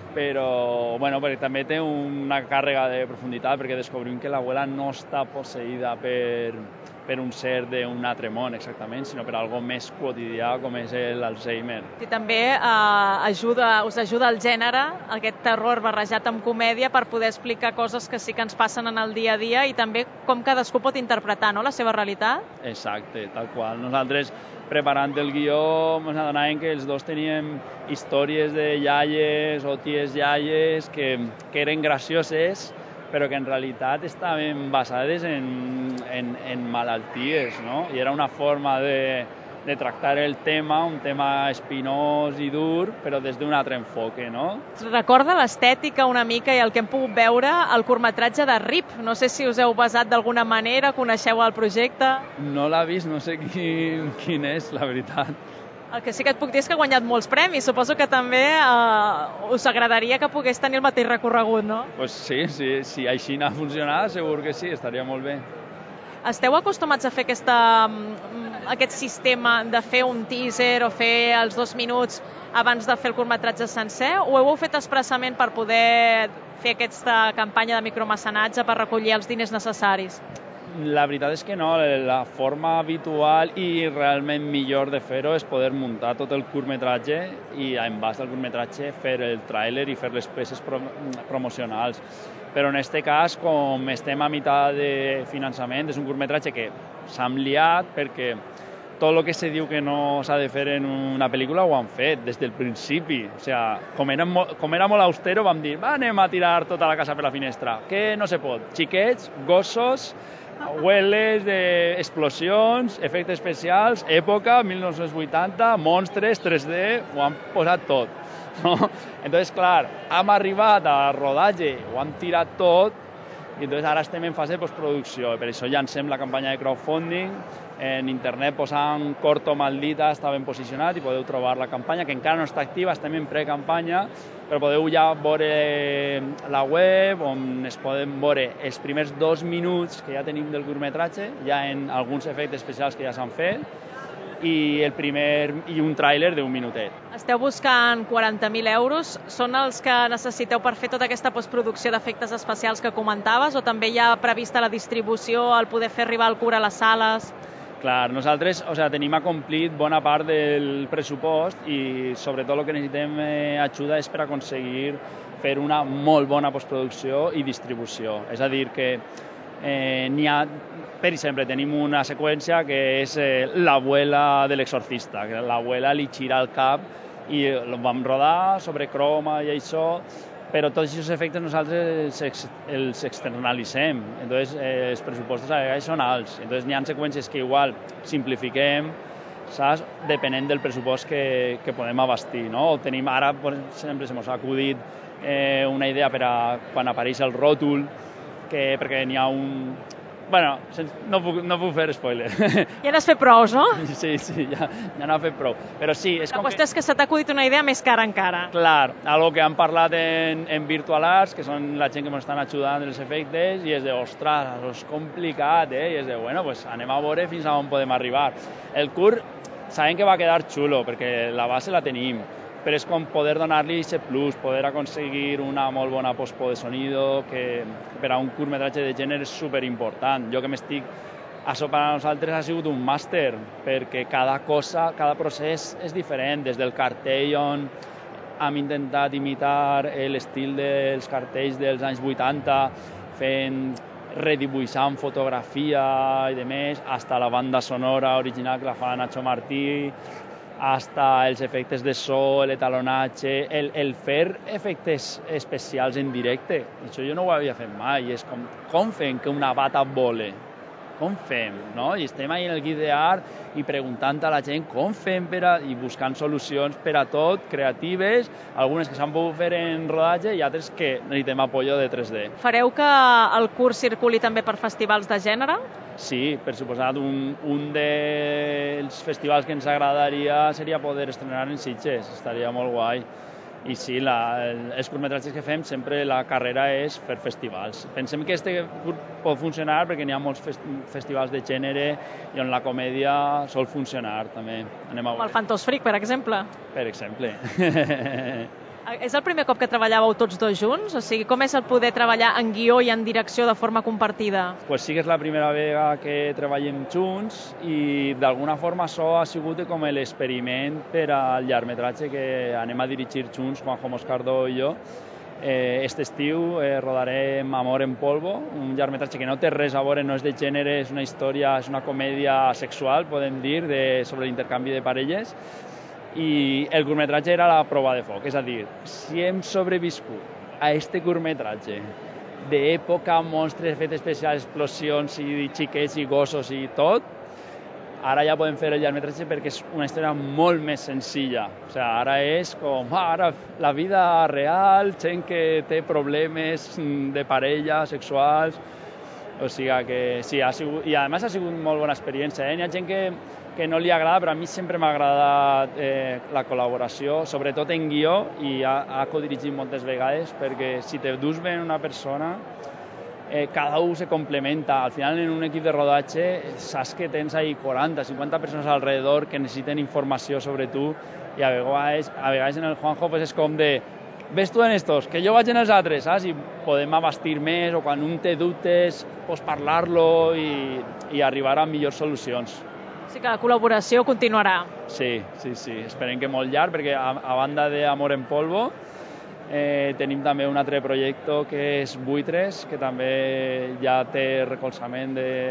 però bueno, perquè també té una càrrega de profunditat perquè descobrim que l'abuela no està posseïda per, per un ser d'un altre món exactament, sinó per algo més quotidià com és l'Alzheimer. I també eh, ajuda, us ajuda el gènere, aquest terror barrejat amb comèdia per poder explicar coses que sí que ens passen en el dia a dia i també com cadascú pot interpretar, no?, la seva realitat. Exacte, tal qual. Nosaltres preparant el guió ens adonàvem que els dos teníem històries de iaies o ties iaies que, que eren gracioses però que en realitat estaven basades en, en, en malalties, no? I era una forma de, de tractar el tema, un tema espinós i dur, però des d'un altre enfoque, no? Recorda l'estètica una mica i el que hem pogut veure al curtmetratge de R I P. No sé si us heu basat d'alguna manera, coneixeu el projecte... No l'ha vist, no sé quin, quin és, la veritat. El que sí que et puc dir és que ha guanyat molts premis. Suposo que també eh, us agradaria que pogués tenir el mateix recorregut, no? Pues sí, sí, si així n'ha funcionat, segur que sí, estaria molt bé. Esteu acostumats a fer aquesta, aquest sistema de fer un teaser o fer els dos minuts abans de fer el curtmetratge sencer, o ho heu fet expressament per poder fer aquesta campanya de micromecenatge per recollir els diners necessaris? La veritat és que no, la forma habitual i realment millor de fer-ho és poder muntar tot el curtmetratge i en base al curtmetratge fer el tràiler i fer les peces promocionals. Però en aquest cas, com estem a meitat de finançament, és un curtmetratge que s'han liat perquè tot el que se diu que no s'ha de fer en una pel·lícula ho han fet des del principi. O sigui, com era, com era molt austero, vam dir, va, anem a tirar tota la casa per la finestra. Que no se pot. Xiquets, gossos, hueles, de explosions, efectes especials, època, mil nou-cents vuitanta, monstres, tres D, ho han posat tot. No? Entonces, clar, hem arribat al rodatge, ho hem tirat tot, i entonces ara estem en fase de postproducció. Per això llancem la campanya de crowdfunding. En internet posant Corto Maldita està ben posicionat i podeu trobar la campanya, que encara no està activa, estem en precampanya, però podeu ja veure la web on es poden veure els primers dos minuts que ja tenim del curtmetratge, ja en alguns efectes especials que ja s'han fet, i el primer i un tràiler d'un minutet. Esteu buscant quaranta mil euros. Són els que necessiteu per fer tota aquesta postproducció d'efectes especials que comentaves, o també hi ha prevista la distribució, el poder fer arribar el curt a les sales? Clar, nosaltres o sea, tenim acomplit bona part del pressupost i sobretot el que necessitem eh, ajuda és per aconseguir fer una molt bona postproducció i distribució. És a dir, que eh, n'hi ha, per exemple, tenim una seqüència que és eh, l'abuela de l'exorcista, que l'abuela li gira el cap i el vam rodar sobre croma i això, però tots aquests efectes nosaltres els, els externalitzem. Entonces, eh, els pressupostos a vegades són alts. Entonces, n'hi ha seqüències que igual simplifiquem, saps? Depenent del pressupost que, que podem abastir, no? O tenim ara, per exemple, se mos ha acudit eh, una idea per a quan apareix el ròtol, que, perquè n'hi ha un... Bueno, no puc, no puc fer spoiler. Ja n'has fet prou, no? Sí, sí, ja, ja n'ha fet prou. Però sí, és la com qüestió que... és que se t'ha acudit una idea més cara encara. Clar, algo que han parlat en, en Virtual Arts, que són la gent que ens estan ajudant en els efectes, i és de, ostres, això és complicat, eh? I és de, bueno, pues anem a veure fins a on podem arribar. El curt sabem que va quedar xulo, perquè la base la tenim, però és com poder donar-li aquest plus, poder aconseguir una molt bona postpo de sonido, que per a un curtmetratge de gènere és superimportant. Jo que m'estic... Això per a nosaltres ha sigut un màster, perquè cada cosa, cada procés és diferent, des del cartell on hem intentat imitar l'estil dels cartells dels anys vuitanta, fent redibuixant fotografia i de més, hasta la banda sonora original que la fa Nacho Martí, hasta els efectes de so, l'etalonatge, el, el fer efectes especials en directe. Això jo no ho havia fet mai. És com, com fem que una bata vole? Com fem? No? I estem ahí en el guide d'art i preguntant a la gent com fem per a... i buscant solucions per a tot, creatives, algunes que s'han pogut fer en rodatge i altres que necessitem apoyo de tres D. Fareu que el curt circuli també per festivals de gènere? Sí, per suposat, un, un dels festivals que ens agradaria seria poder estrenar en Sitges, estaria molt guai. I sí, la, el, els curtmetratges que fem sempre la carrera és fer festivals. Pensem que este pot funcionar perquè n'hi ha molts fest, festivals de gènere i on la comèdia sol funcionar també. Anem a Com el Fantos Freak, per exemple. Per exemple. És el primer cop que treballàveu tots dos junts? O sigui, com és el poder treballar en guió i en direcció de forma compartida? Pues sí que és la primera vegada que treballem junts i d'alguna forma això ha sigut com l'experiment per al llargmetratge que anem a dirigir junts, Juanjo Moscardo i jo. Eh, este estiu eh, rodarem Amor en polvo, un llargmetratge que no té res a veure, no és de gènere, és una història, és una comèdia sexual, podem dir, de, sobre l'intercanvi de parelles. I el curtmetratge era la prova de foc, és a dir, si hem sobreviscut a este curtmetratge d'època, monstres, efectes especials, explosions i xiquets i gossos i tot, Ara ja podem fer el llargmetratge perquè és una història molt més senzilla. O sigui, ara és com, ah, ara la vida real, gent que té problemes de parella, sexuals. O sigui que sí, ha sigut, i a més ha sigut molt bona experiència. Eh? Hi ha gent que, que no li agrada, però a mi sempre m'ha agradat eh, la col·laboració, sobretot en guió, i ha, ha codirigit moltes vegades, perquè si te dus bé una persona, Eh, cada un se complementa. Al final, en un equip de rodatge, saps que tens ahí quaranta, cinquanta persones alrededor que necessiten informació sobre tu, i a vegades, a vegades en el Juanjo pues, és com de ves tu en estos, que jo vaig en els altres, saps? I podem abastir més, o quan un té dubtes, pues, parlar-lo i, i arribar a millors solucions. Sí que la col·laboració continuarà. Sí, sí, sí. Esperem que molt llarg, perquè a, a banda d'Amor en Polvo, Eh, tenim també un altre projecte que és Buitres, que també ja té recolzament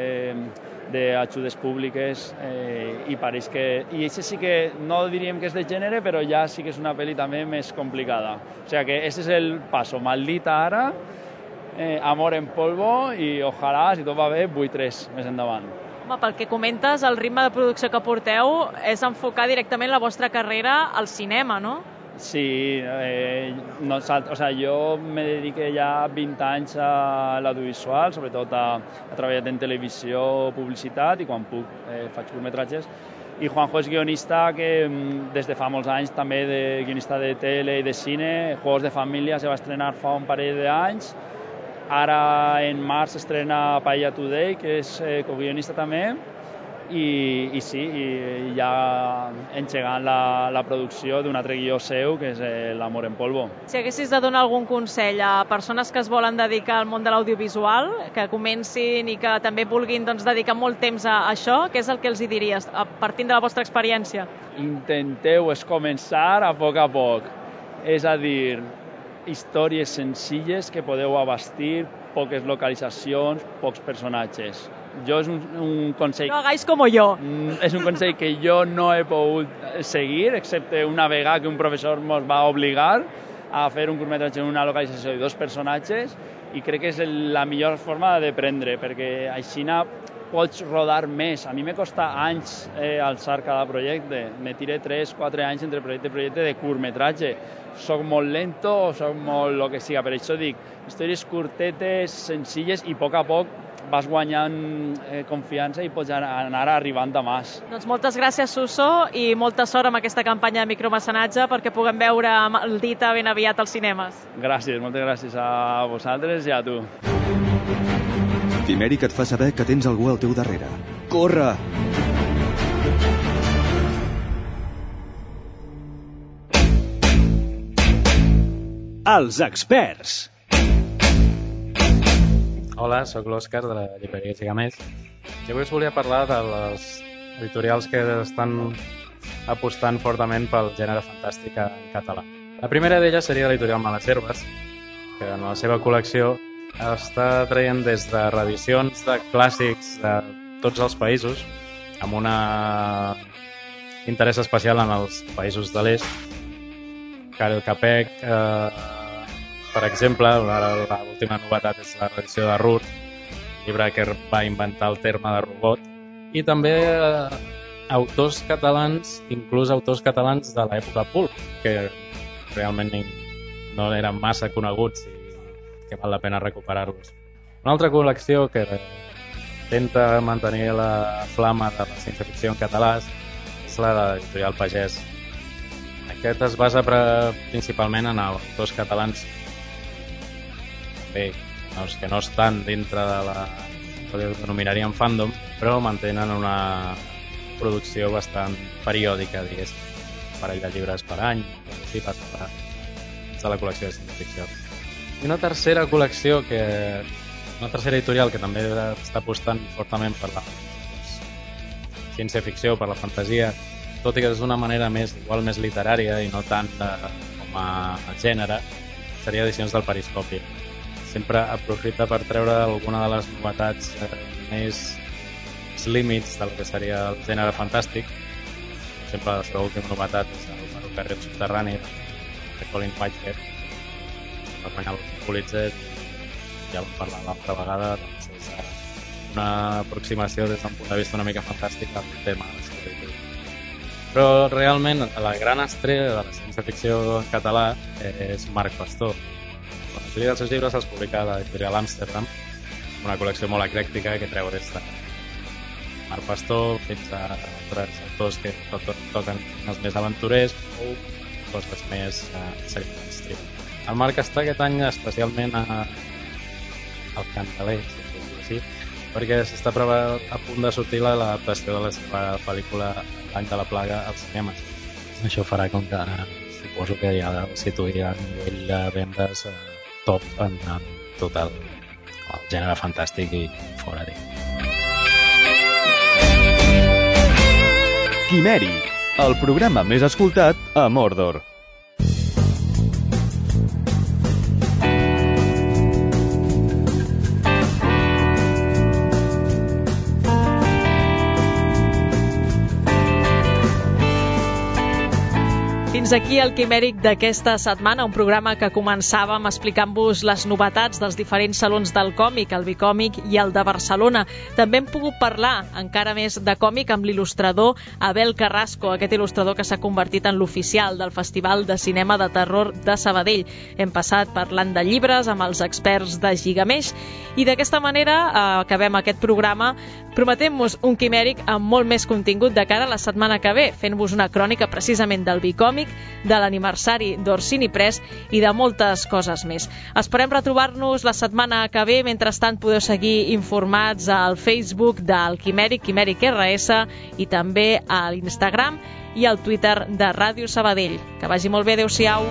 d'ajudes públiques eh, i pareix que... I això sí que no diríem que és de gènere, però ja sí que és una pel·li també més complicada. O sigui que aquest és el passo. Maldita ara, eh, Amor en Polvo i ojalà, si tot va bé, Buitres més endavant. Home, pel que comentes, el ritme de producció que porteu és enfocar directament la vostra carrera al cinema, no? Sí, eh, no, o sea, jo me dedique ja vint anys a l'audiovisual, sobretot a, a treballar en televisió, publicitat, i quan puc eh, faig curtmetratges. I Juanjo és guionista que des de fa molts anys, també de guionista de tele i de cine. Juegos de Família se va estrenar fa un parell d'anys. Ara en març estrena Paella Today, que és eh, co-guionista també. I, i sí, i ja engegant la, la producció d'un altre guió seu, que és l'Amor en Polvo. Si haguessis de donar algun consell a persones que es volen dedicar al món de l'audiovisual, que comencin i que també vulguin doncs, dedicar molt temps a això, què és el que els hi diries, partint de la vostra experiència? Intenteu es començar a poc a poc, és a dir, històries senzilles que podeu abastir, poques localitzacions, pocs personatges. Jo és un, un consell... No hagáis como yo. És un consell que jo no he pogut seguir, excepte una vegada que un professor ens va obligar a fer un curtmetratge en una localització de dos personatges, i crec que és la millor forma d'aprendre, perquè així pots rodar més. A mi me costa anys eh, alçar cada projecte. Me tiré tres quatre anys entre projecte i projecte de curtmetratge. Soc molt lento o soc molt el que siga. Per això dic, històries curtetes, senzilles, i a poc a poc vas guanyant eh, confiança i pots anar arribant a més. Doncs moltes gràcies, Suso, i molta sort amb aquesta campanya de micromecenatge perquè puguem veure Maldita ben aviat als cinemes. Gràcies, moltes gràcies a vosaltres i a tu. Quimèric et fa saber que tens algú al teu darrere. Corre! Els experts. Hola, sóc l'Òscar de la llibreria Gigamés i avui us volia parlar de les editorials que estan apostant fortament pel gènere fantàstic en català. La primera d'elles seria l'editorial Males Herbes, que en la seva col·lecció està traient des de reedicions de clàssics de tots els països, amb un interès especial en els països de l'est. Karel Capek, eh, per exemple, l'última novetat és la reedició de Ruth, llibre que va inventar el terme de robot, i també eh, autors catalans, inclús autors catalans de l'època pulp, que realment no eren massa coneguts i que val la pena recuperar-los. Una altra col·lecció que intenta mantenir la flama de la ciència-ficció en català és la de l'editorial Pagès. Aquest es basa principalment en autors catalans bé, els que no estan dintre de la que denominaríem fandom, però mantenen una producció bastant periòdica, diguéssim, un parell de llibres per any, així passa per de la col·lecció de ciència-ficció. I una tercera col·lecció, que una tercera editorial que també està apostant fortament per la ciència-ficció, per la fantasia, tot i que és d'una manera més, igual més literària i no tant de, com a gènere, seria Edicions del Periscopi. Sempre aprofita per treure alguna de les novetats eh, més límits del que seria el gènere fantàstic. Per exemple, la seva última novetat és el Ferrocarril subterrani de Colin Whitehead, va guanyar el Pulitzer, ja vam parlar l'altra vegada, doncs és una aproximació des d'un punt de vista una mica fantàstic al tema de l'esclavitud. Però realment la gran estrella de la ciència-ficció en català és Marc Pastor. La majoria dels seus llibres els publica a l'editorial Amsterdam, una col·lecció molt eclèctica que treu des de Marc Pastor fins a altres autors que to to toquen els més aventurers o coses més uh, serials. El Marc està aquest any especialment a, al Candeler, si es pot dir així, perquè s'està a punt de sortir l'adaptació de la seva pel·lícula L'any de la plaga als cinemes. Això farà com que suposo que ja el situï a nivell de vendes uh, top en, en tot el, el gènere fantàstic i fora d'ell. Quimèric, el programa més escoltat a Mordor. Fins aquí el Quimèric d'aquesta setmana, un programa que començàvem explicant-vos les novetats dels diferents salons del còmic, el Bicòmic i el de Barcelona. També hem pogut parlar encara més de còmic amb l'il·lustrador Abel Carrasco, aquest il·lustrador que s'ha convertit en l'oficial del Festival de Cinema de Terror de Sabadell. Hem passat parlant de llibres amb els experts de Gigamesh i d'aquesta manera eh, acabem aquest programa prometent-vos un Quimèric amb molt més contingut de cara a la setmana que ve, fent-vos una crònica precisament del Bicòmic, de l'aniversari d'Orsini Press i de moltes coses més. Esperem retrobar-nos la setmana que ve. Mentrestant podeu seguir informats al Facebook del Quimèric, Quimèric R S, i també a l'Instagram i al Twitter de Ràdio Sabadell. Que vagi molt bé, adeu-siau.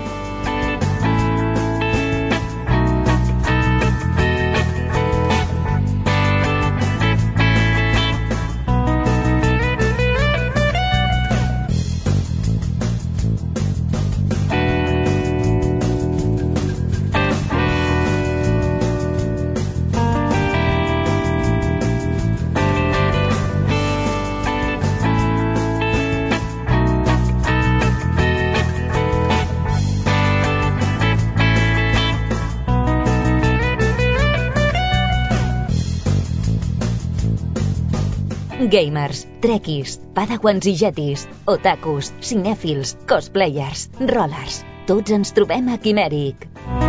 Gamers, trekkies, padawans i jetis, otakus, cinèfils, cosplayers, rollers. Tots ens trobem a Quimèric.